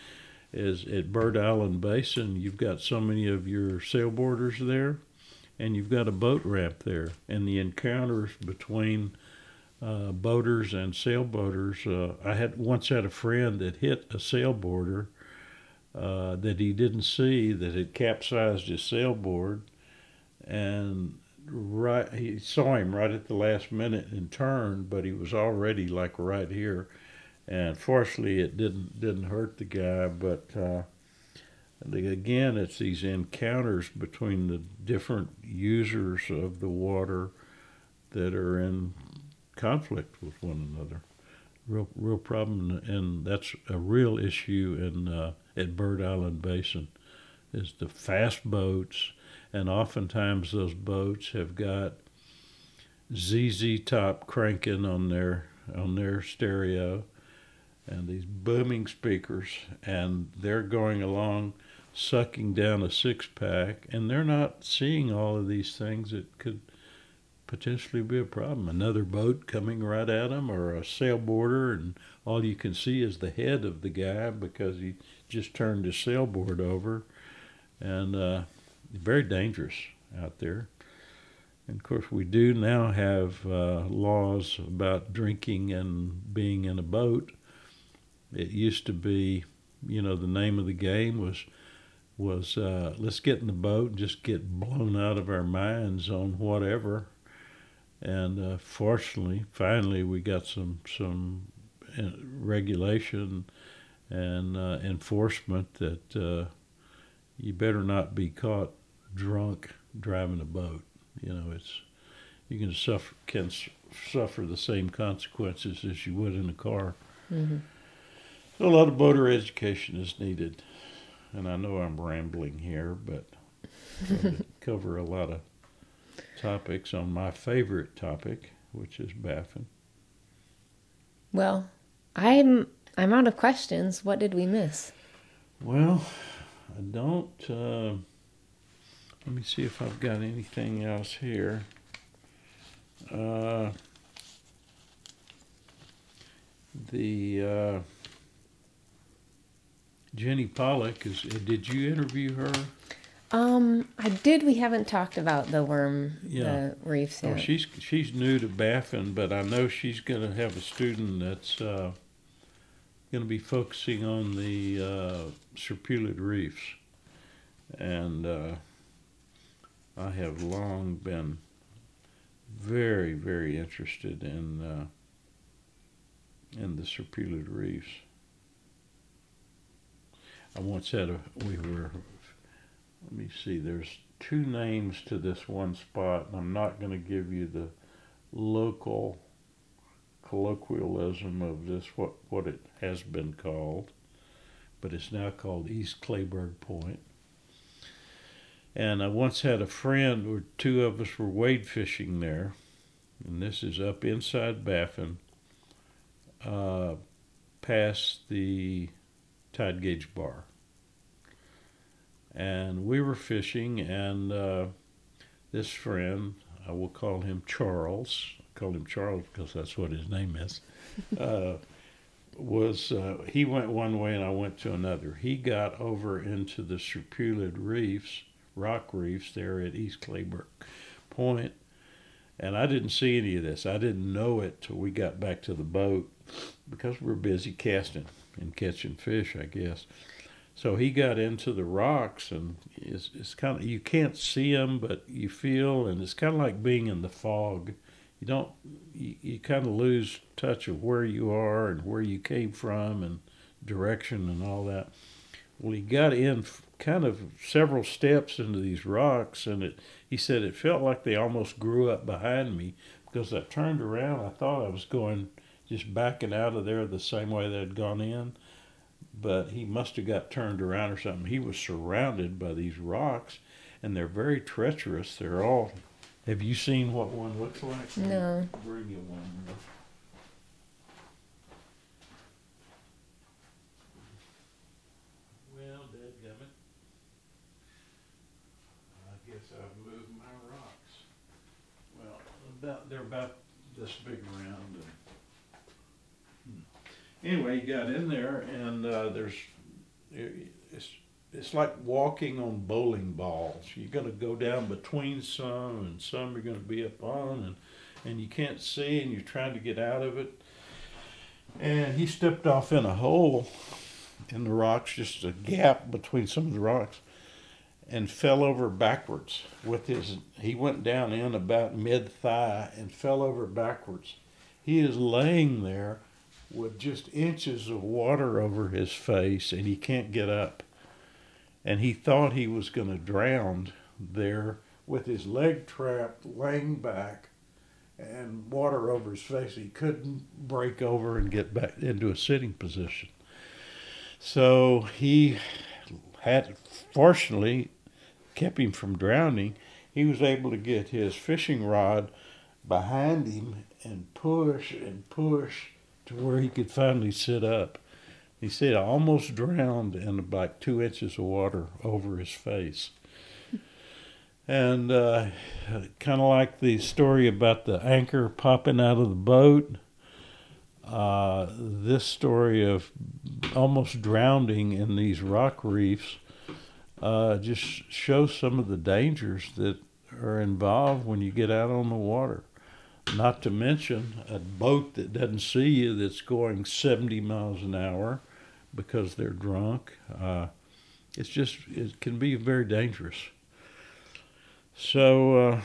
is at Bird Island Basin. You've got so many of your sailboarders there, and you've got a boat ramp there, and the encounters between uh, boaters and sailboaters. Uh, I had once had a friend that hit a sailboarder uh, that he didn't see, that had capsized his sailboard, and right he saw him right at the last minute and turned, but he was already like right here, and fortunately it didn't didn't hurt the guy. But uh, the, again, it's these encounters between the different users of the water that are in conflict with one another. Real real problem, and that's a real issue in uh, at Bird Island Basin, is the fast boats. And oftentimes those boats have got Z Z Top cranking on their on their stereo, and these booming speakers, and they're going along sucking down a six pack, and they're not seeing all of these things that could potentially be a problem. Another boat coming right at them, or a sailboarder, and all you can see is the head of the guy because he just turned his sailboard over, and uh, very dangerous out there. And of course, we do now have uh, laws about drinking and being in a boat. It used to be, you know, the name of the game was was uh, let's get in the boat and just get blown out of our minds on whatever. And uh, fortunately, finally, we got some some uh, regulation and uh, enforcement that uh, you better not be caught drunk driving a boat. You know, it's you can suffer can suffer the same consequences as you would in a car. Mm-hmm. So a lot of boater education is needed, and I know I'm rambling here, but to cover a lot of topics on my favorite topic, which is Baffin. Well, I'm I'm out of questions. What did we miss? Well, I don't. Uh, let me see if I've got anything else here. Uh, the uh, Jenny Pollock is. Did you interview her? Um, I did. We haven't talked about the worm, Yeah. the reefs yet. Oh, she's she's new to Baffin, but I know she's going to have a student that's uh, going to be focusing on the uh, serpulid reefs, and uh, I have long been very very interested in uh, in the serpulid reefs. I once had a we were. Let me see, there's two names to this one spot, and I'm not going to give you the local colloquialism of this, what, what it has been called, but it's now called East Clayburgh Point. And I once had a friend where two of us were wade fishing there, and this is up inside Baffin, uh, past the tide gauge bar. And we were fishing, and uh, this friend, I will call him Charles, I call him Charles because that's what his name is, uh, was, uh, he went one way and I went to another. He got over into the serpulid reefs, rock reefs there at East Clayburgh Point, and I didn't see any of this. I didn't know it till we got back to the boat because we were busy casting and catching fish, I guess. So he got into the rocks, and it's, it's kind of, you can't see them, but you feel, and it's kind of like being in the fog. You don't, you, you kind of lose touch of where you are and where you came from and direction and all that. Well, he got in kind of several steps into these rocks, and it, he said it felt like they almost grew up behind me because I turned around. I thought I was going, just backing out of there the same way that I'd gone in. But he must have got turned around or something. He was surrounded by these rocks, and they're very treacherous. They're all. Have you seen what one looks like? No. I'll bring you one. Well, dadgummit. I guess I've moved my rocks. Well, about they're about this big around. And, Anyway, he got in there, and uh, there's it's it's like walking on bowling balls. You're going to go down between some, and some you're going to be up on, and and you can't see, and you're trying to get out of it. And he stepped off in a hole in the rocks, just a gap between some of the rocks, and fell over backwards with his, he went down in about mid-thigh and fell over backwards. He is laying there with just inches of water over his face, and he can't get up. And he thought he was going to drown there with his leg trapped, laying back, and water over his face. He couldn't break over and get back into a sitting position. So he had, fortunately, kept him from drowning. He was able to get his fishing rod behind him and push and push to where he could finally sit up. He said I almost drowned in about two inches of water over his face. And uh, kind of like the story about the anchor popping out of the boat, uh, this story of almost drowning in these rock reefs uh, just shows some of the dangers that are involved when you get out on the water. Not to mention a boat that doesn't see you that's going seventy miles an hour because they're drunk. Uh, it's just, it can be very dangerous. So uh,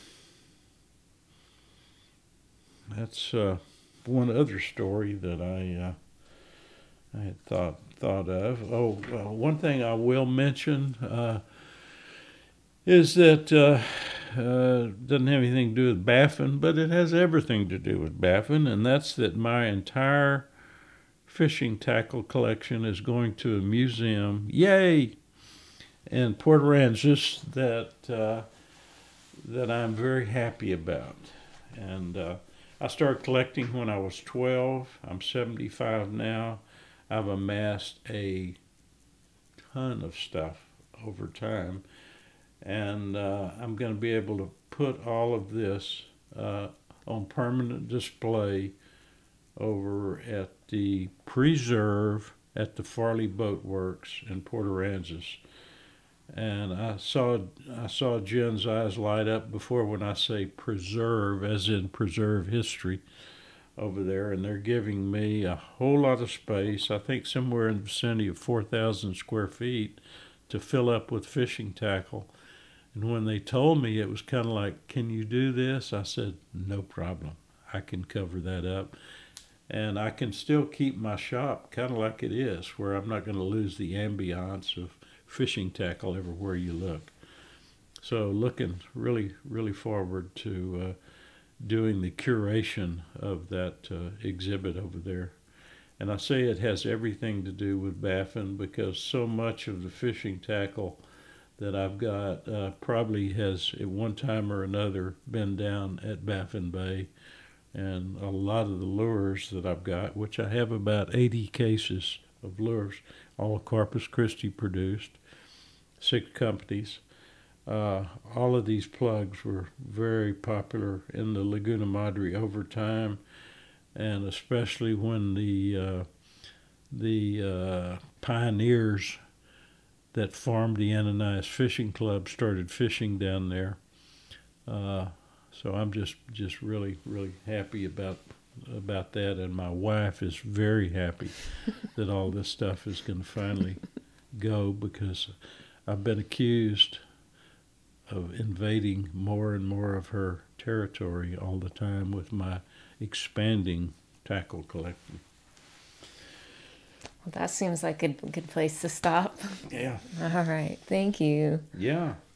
that's uh, one other story that I uh, I had thought thought of. Oh, uh, one thing I will mention uh, is that uh, uh, doesn't have anything to do with Baffin, but it has everything to do with Baffin, and that's that my entire fishing tackle collection is going to a museum. Yay! In Port Aransas that uh, that I'm very happy about. And uh, I started collecting when I was twelve. I'm seventy-five now. I've amassed a ton of stuff over time. And uh, I'm going to be able to put all of this uh, on permanent display over at the preserve at the Farley Boat Works in Port Aransas. And I saw I saw Jen's eyes light up before when I say preserve, as in preserve history, over there. And they're giving me a whole lot of space, I think somewhere in the vicinity of four thousand square feet, to fill up with fishing tackle. And when they told me, it was kind of like, can you do this? I said, no problem. I can cover that up. And I can still keep my shop kind of like it is, where I'm not going to lose the ambiance of fishing tackle everywhere you look. So looking really, really forward to uh, doing the curation of that uh, exhibit over there. And I say it has everything to do with Baffin because so much of the fishing tackle that I've got uh, probably has at one time or another been down at Baffin Bay. And a lot of the lures that I've got, which I have about eighty cases of lures, all Corpus Christi produced, six companies. Uh, all of these plugs were very popular in the Laguna Madre over time, and especially when the uh, the uh, pioneers that formed the Ananias Fishing Club started fishing down there. Uh, So I'm just, just really, really happy about about that, and my wife is very happy that all this stuff is going to finally go, because I've been accused of invading more and more of her territory all the time with my expanding tackle collection. Well, that seems like a good place to stop. Yeah. All right. Thank you. Yeah.